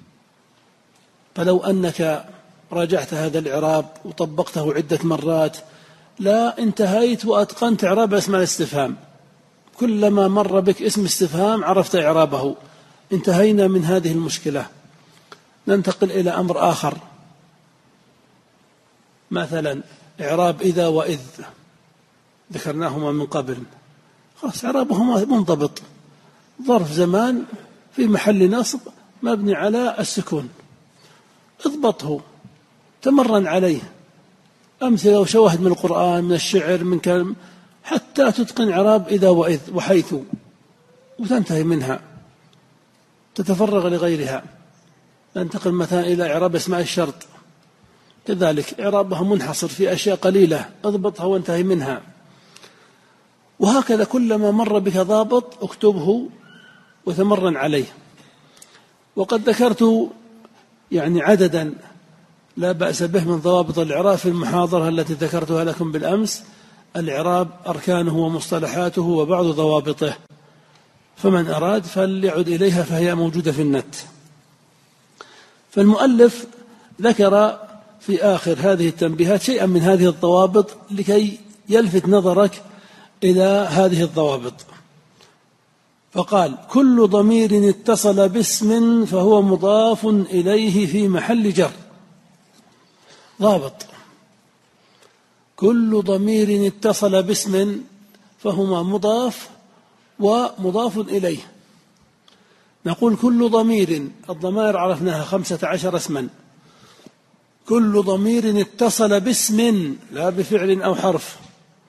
Speaker 1: فلو أنك راجعت هذا الإعراب وطبقته عدة مرات لا انتهيت وأتقنت إعراب أسماء الاستفهام. كلما مر بك اسم استفهام عرفت إعرابه. انتهينا من هذه المشكلة. ننتقل إلى أمر آخر، مثلا إعراب إذا وإذ ذكرناهما من قبل، خلاص إعرابهما منضبط، ظرف زمان في محل نصب مبني على السكون، اضبطه تمرن عليه، أمثلة وشواهد من القرآن من الشعر من كلام حتى تتقن إعراب إذا وإذ وحيث وتنتهي منها، تتفرغ لغيرها. ننتقل مثلا إلى إعراب أسماء الشرط، كذلك إعرابها منحصر في أشياء قليلة، اضبطها وانتهي منها. وهكذا كلما مر بك ضابط اكتبه وتمرن عليه. وقد ذكرت يعني عددا لا بأس به من ضوابط الإعراب في المحاضرة التي ذكرتها لكم بالأمس، الإعراب أركانه ومصطلحاته وبعض ضوابطه، فمن أراد فليعد إليها فهي موجودة في النت. فالمؤلف ذكر في آخر هذه التنبيهات شيئا من هذه الضوابط لكي يلفت نظرك إلى هذه الضوابط. فقال: كل ضمير اتصل باسم فهو مضاف إليه في محل جر. ضابط: كل ضمير اتصل باسم فهما مضاف ومضاف إليه. نقول كل ضمير، الضمائر عرفناها 15 اسما، كل ضمير اتصل باسم لا بفعل أو حرف،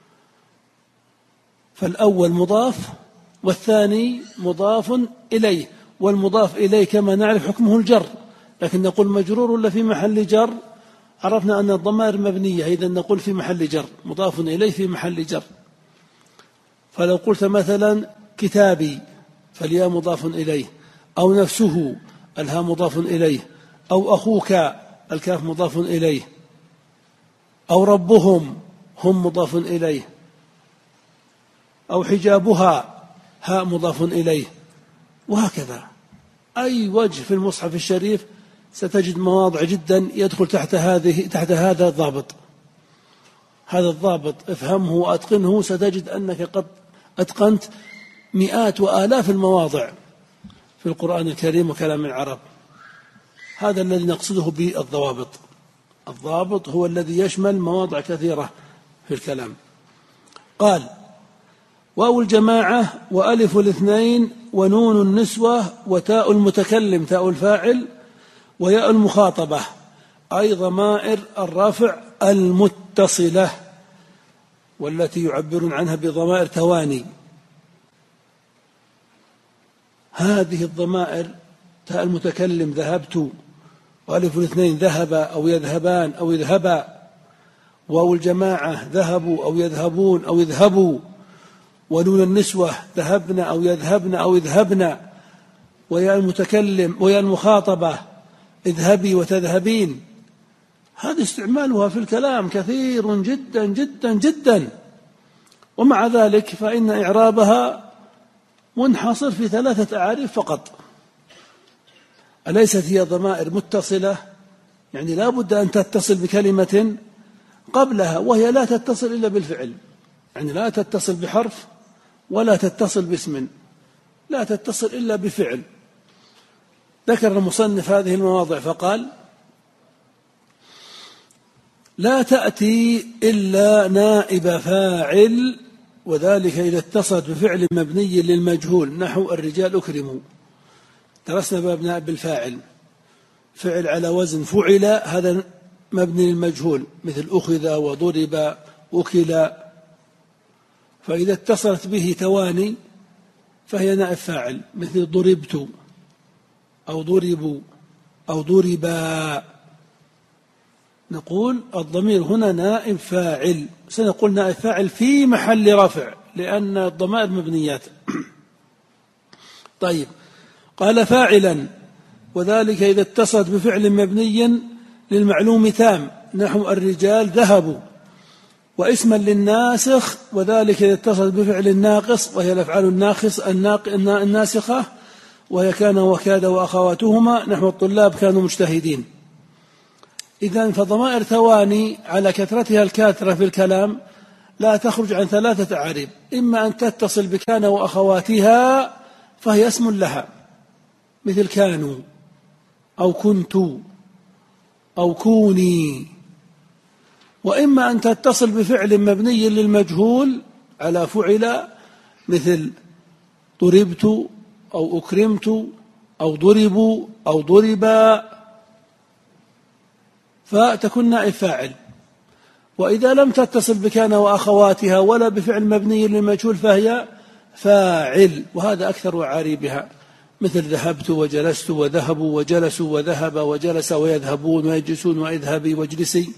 Speaker 1: فالأول مضاف والثاني مضاف إليه، والمضاف إليه كما نعرف حكمه الجر، لكن نقول مجرور ولا في محل جر، عرفنا أن الضمائر مبنية، إذن نقول في محل جر، مضاف إليه في محل جر. فلو قلت مثلا كتابي فالياء مضاف إليه، أو نفسه الهاء مضاف إليه، أو أخوك الكاف مضاف إليه، أو ربهم هم مضاف إليه، أو حجابها هاء مضاف إليه، وهكذا. أي وجه في المصحف الشريف ستجد مواضع جدا يدخل تحت هذا الضابط. هذا الضابط افهمه وأتقنه، ستجد أنك قد أتقنت مئات وآلاف المواضع في القرآن الكريم وكلام العرب. هذا الذي نقصده بالضوابط. الضابط هو الذي يشمل مواضع كثيرة في الكلام. قال: واو الجماعة وألف الاثنين ونون النسوة وتاء المتكلم تاء الفاعل وياء المخاطبة، أي ضمائر الرفع المتصلة والتي يعبرون عنها بضمائر تواني. هذه الضمائر تاء المتكلم ذهبت، وألف الاثنين ذهب أو يذهبان أو يذهبا، واو الجماعة ذهبوا أو يذهبون أو اذهبوا، ونون النسوة ذهبن أو يذهبن أو اذهبن، ويا المتكلم ويا المخاطبة اذهبي وتذهبين. هذا استعمالها في الكلام كثير جدا جدا جدا، ومع ذلك فإن إعرابها منحصر في 3 أعاريف فقط. أليست هي ضمائر متصلة؟ يعني لا بد أن تتصل بكلمة قبلها، وهي لا تتصل إلا بالفعل، يعني لا تتصل بحرف ولا تتصل باسم، لا تتصل إلا بفعل. ذكر المصنف هذه المواضع فقال: لا تأتي إلا نائب فاعل، وذلك إذا اتصلت بفعل مبني للمجهول، نحو الرجال أكرموا. درسنا باب نائب الفاعل، فعل على وزن فعل، هذا مبني للمجهول، مثل أخذ وضرب أكل. فإذا اتصلت به تواني فهي نائب فاعل، مثل ضربت أو ضربوا أو ضربا. نقول الضمير هنا نائب فاعل، سنقول نائب فاعل في محل رفع لأن الضمائر مبنيات. طيب، قال فاعلا، وذلك إذا اتصلت بفعل مبني للمعلوم تام، نحو الرجال ذهبوا. واسما للناسخ، وذلك إذا اتصلت بفعل ناقص، وهي الأفعال الناسخة، وهي كان وكاد وأخواتهما، نحو الطلاب كانوا مجتهدين. إذن فضمائر ثواني على كثرتها الكاثرة في الكلام لا تخرج عن 3 أعاريب: إما أن تتصل بكان وأخواتها فهي اسم لها، مثل كانوا أو كنت أو كوني، وإما أن تتصل بفعل مبني للمجهول على فعل، مثل ضربت أو أكرمت أو ضربوا أو ضربا، فتكون نائب فاعل. وإذا لم تتصل بكان وأخواتها ولا بفعل مبني للمجهول فهي فاعل، وهذا أكثر أعاريبها، مثل ذهبت وجلست وذهبوا وجلسوا وذهب وجلس ويذهبون ويجلسون واذهبي واجلسي.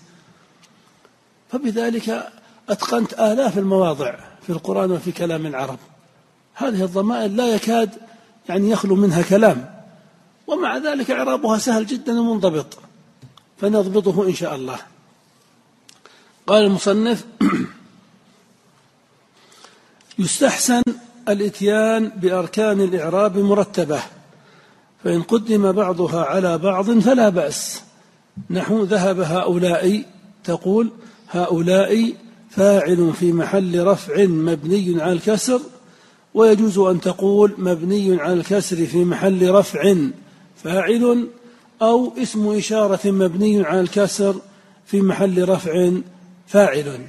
Speaker 1: فبذلك أتقنت آلاف المواضع في القرآن وفي كلام العرب. هذه الضمائر لا يكاد يعني يخلو منها كلام، ومع ذلك إعرابها سهل جدا ومنضبط، فنضبطه إن شاء الله. قال المصنف: يستحسن الإتيان بأركان الإعراب مرتبة، فإن قدم بعضها على بعض فلا بأس، نحو ذهب هؤلاء، تقول هؤلاء فاعل في محل رفع مبني على الكسر، ويجوز أن تقول مبني على الكسر في محل رفع فاعل، أو اسم إشارة مبني على الكسر في محل رفع فاعل.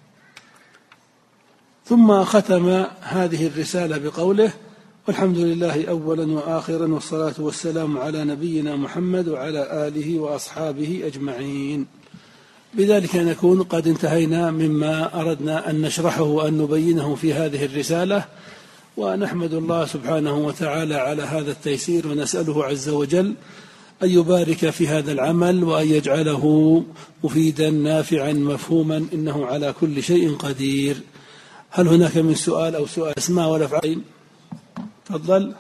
Speaker 1: ثم ختم هذه الرسالة بقوله: والحمد لله أولا وآخرا، والصلاة والسلام على نبينا محمد وعلى آله وأصحابه أجمعين. بذلك نكون قد انتهينا مما أردنا أن نشرحه وأن نبينه في هذه الرسالة، ونحمد الله سبحانه وتعالى على هذا التيسير، ونسأله عز وجل أن يبارك في هذا العمل وأن يجعله مفيدا نافعا مفهوما، إنه على كل شيء قدير. هل هناك من سؤال أو سؤال اسماء ولا أفعال؟ تفضل.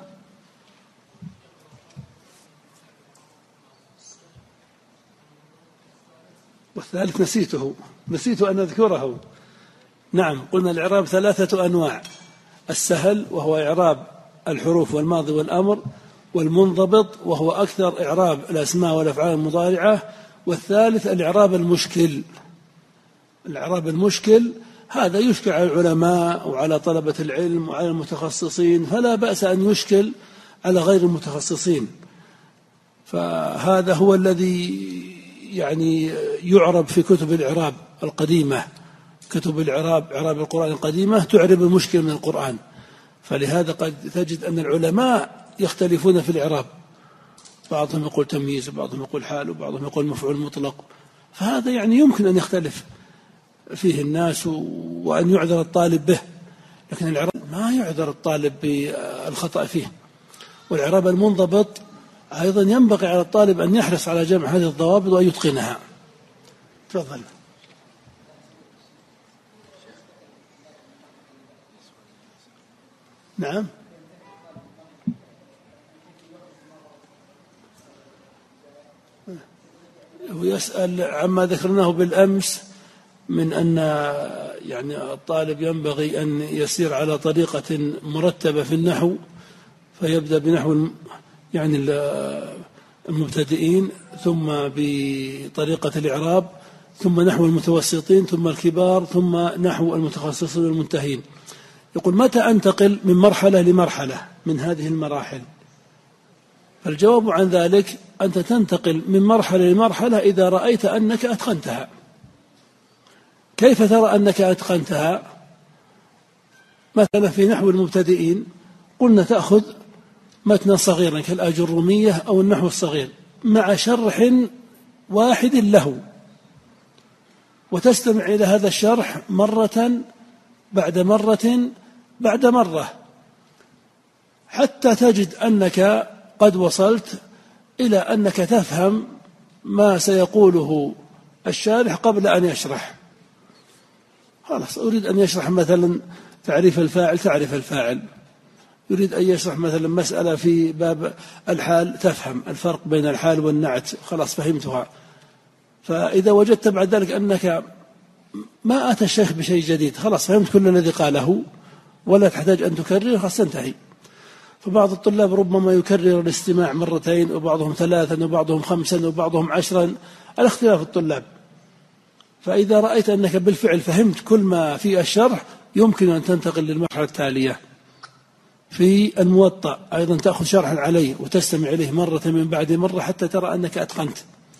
Speaker 1: والثالث نسيت أن أذكره. نعم، قلنا الإعراب 3 أنواع: السهل وهو إعراب الحروف والماضي والأمر، والمنضبط وهو أكثر إعراب الأسماء والأفعال المضارعة، والثالث الإعراب المشكل. الإعراب المشكل هذا يشكل على العلماء وعلى طلبة العلم وعلى المتخصصين، فلا بأس أن يشكل على غير المتخصصين. فهذا هو الذي يعني يعرب في كتب الإعراب القديمة، كتب الإعراب، إعراب القرآن القديمة تعرب المشكل من القرآن. فلهذا قد تجد أن العلماء يختلفون في الإعراب، بعضهم يقول تمييز وبعضهم يقول حال وبعضهم يقول مفعول مطلق، فهذا يعني يمكن أن يختلف فيه الناس وأن يعذر الطالب به، لكن الإعراب ما يعذر الطالب بالخطأ فيه. والإعراب المنضبط أيضا ينبغي على الطالب أن يحرص على جمع هذه الضوابط وأن يتقنها. تفضل. نعم. ويسأل عما ذكرناه بالأمس من أن يعني الطالب ينبغي أن يسير على طريقة مرتبة في النحو، فيبدأ بنحو يعني المبتدئين، ثم بطريقة الإعراب، ثم نحو المتوسطين، ثم الكبار، ثم نحو المتخصصين والمنتهين. يقول: متى أنتقل من مرحلة لمرحلة من هذه المراحل؟ فالجواب عن ذلك: أنت تنتقل من مرحلة لمرحلة إذا رأيت أنك أتقنتها. كيف ترى أنك أتقنتها؟ مثلا في نحو المبتدئين قلنا تأخذ متنا صغيرا كالآجرومية أو النحو الصغير مع شرح واحد له، وتستمع إلى هذا الشرح مرة بعد مرة بعد مرة حتى تجد أنك قد وصلت إلى أنك تفهم ما سيقوله الشارح قبل أن يشرح. خلاص، أريد أن يشرح مثلا تعريف الفاعل، تعرف الفاعل. يريد أن يشرح مثلا مسألة في باب الحال، تفهم الفرق بين الحال والنعت، خلاص فهمتها. فإذا وجدت بعد ذلك أنك ما أتى الشيخ بشيء جديد، خلاص فهمت كل الذي قاله ولا تحتاج أن تكرر، خلاص تنتهي. فبعض الطلاب ربما يكرر الاستماع مرتين، وبعضهم 3 وبعضهم 5 وبعضهم 10، على اختلاف الطلاب. فإذا رأيت أنك بالفعل فهمت كل ما في الشرح يمكن أن تنتقل للمرحلة التالية. في الموطأ أيضا تأخذ شرحا عليه وتستمع إليه مرة من بعد مرة حتى ترى أنك أتقنت،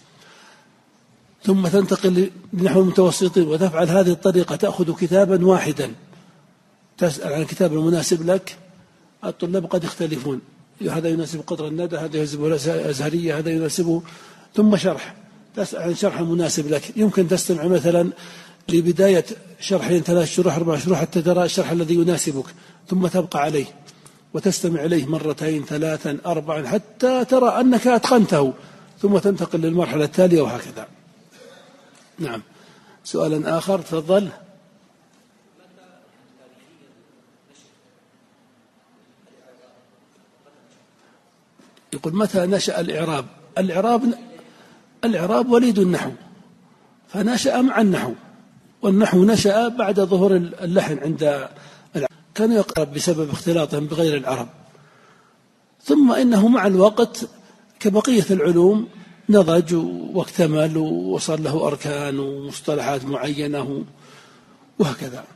Speaker 1: ثم تنتقل لنحو المتوسطين وتفعل هذه الطريقة. تأخذ كتابا واحدا تسأل عن الكتاب المناسب لك. الطلاب قد يختلفون، هذا يناسب قطر الندى، هذا يناسبه الأزهرية، هذا يناسبه، ثم شرح تسأل عن شرح مناسب لك. يمكن تستمع مثلا لبداية 2 3 شروح 4 شروح حتى ترى الشرح الذي يناسبك، ثم تبقى عليه وتستمع إليه 2 3 4 حتى ترى أنك أتقنته، ثم تنتقل للمرحلة التالية، وهكذا. نعم. سؤال آخر، تفضل. يقول: متى نشأ الإعراب؟ الإعراب وليد النحو، فنشأ مع النحو، والنحو نشأ بعد ظهور اللحن عند العرب، كانوا يقرب بسبب اختلاطهم بغير العرب، ثم إنه مع الوقت كبقية العلوم نضج واكتمل وصار له أركان ومصطلحات معينة وهكذا.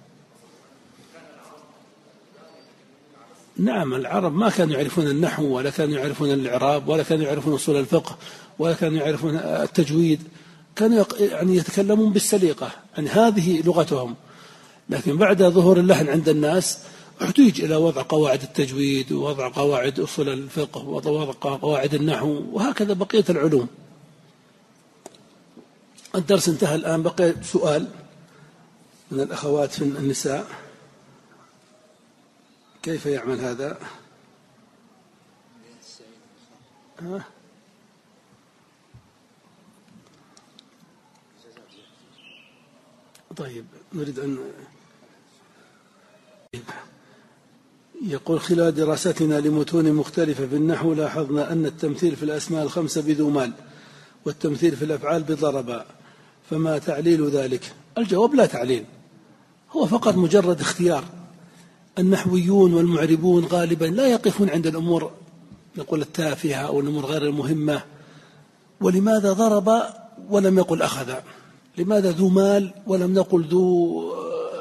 Speaker 1: نعم، العرب ما كانوا يعرفون النحو، ولا كانوا يعرفون الإعراب، ولا كانوا يعرفون أصول الفقه، ولا كانوا يعرفون التجويد. كانوا يعني يتكلمون بالسليقة، يعني هذه لغتهم. لكن بعد ظهور اللحن عند الناس احتاج إلى وضع قواعد التجويد، ووضع قواعد أصول الفقه، ووضع قواعد النحو، وهكذا بقية العلوم. الدرس انتهى الآن، بقي سؤال من الأخوات في النساء: كيف يعمل هذا؟ طيب، نريد أن يقول: خلال دراستنا لمتون مختلفة في النحو لاحظنا أن التمثيل في الأسماء ال5 بذو مال، والتمثيل في الأفعال بضربا، فما تعليل ذلك؟ الجواب: لا تعليل، هو فقط مجرد اختيار. النحويون والمعربون غالبا لا يقفون عند الأمور نقول التافهة أو الأمور غير المهمة. ولماذا ضرب ولم يقل أخذ؟ لماذا ذو مال ولم نقل ذو؟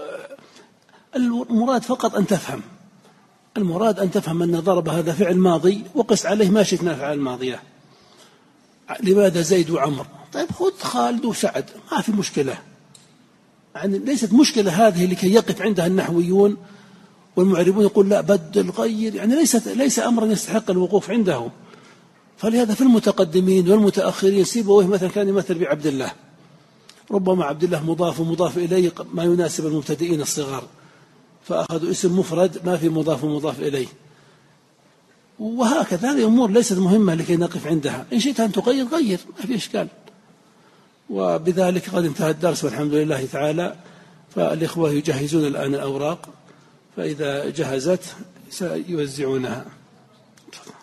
Speaker 1: المراد فقط أن تفهم، المراد أن تفهم أن ضرب هذا فعل ماضي، وقس عليه ما شئنا فعل ماضية. لماذا زيد وعمر؟ طيب خذ خالد وسعد، ما في مشكلة. يعني ليست مشكلة هذه لكي يقف عندها النحويون والمعربون يقول لا بدل غير، يعني ليس أمرا يستحق الوقوف عنده. فلهذا في المتقدمين والمتأخرين سيبويه مثلا كان يمثل بعبد الله، ربما عبد الله مضاف ومضاف إليه ما يناسب المبتدئين الصغار، فأخذوا اسم مفرد ما في مضاف ومضاف إليه، وهكذا. هذه أمور ليست مهمة لكي نقف عندها. إن شئت أن تغير غير، ما في إشكال. وبذلك قد انتهى الدرس والحمد لله تعالى. فالإخوة يجهزون الآن الأوراق، فإذا جهزت سيوزعونها.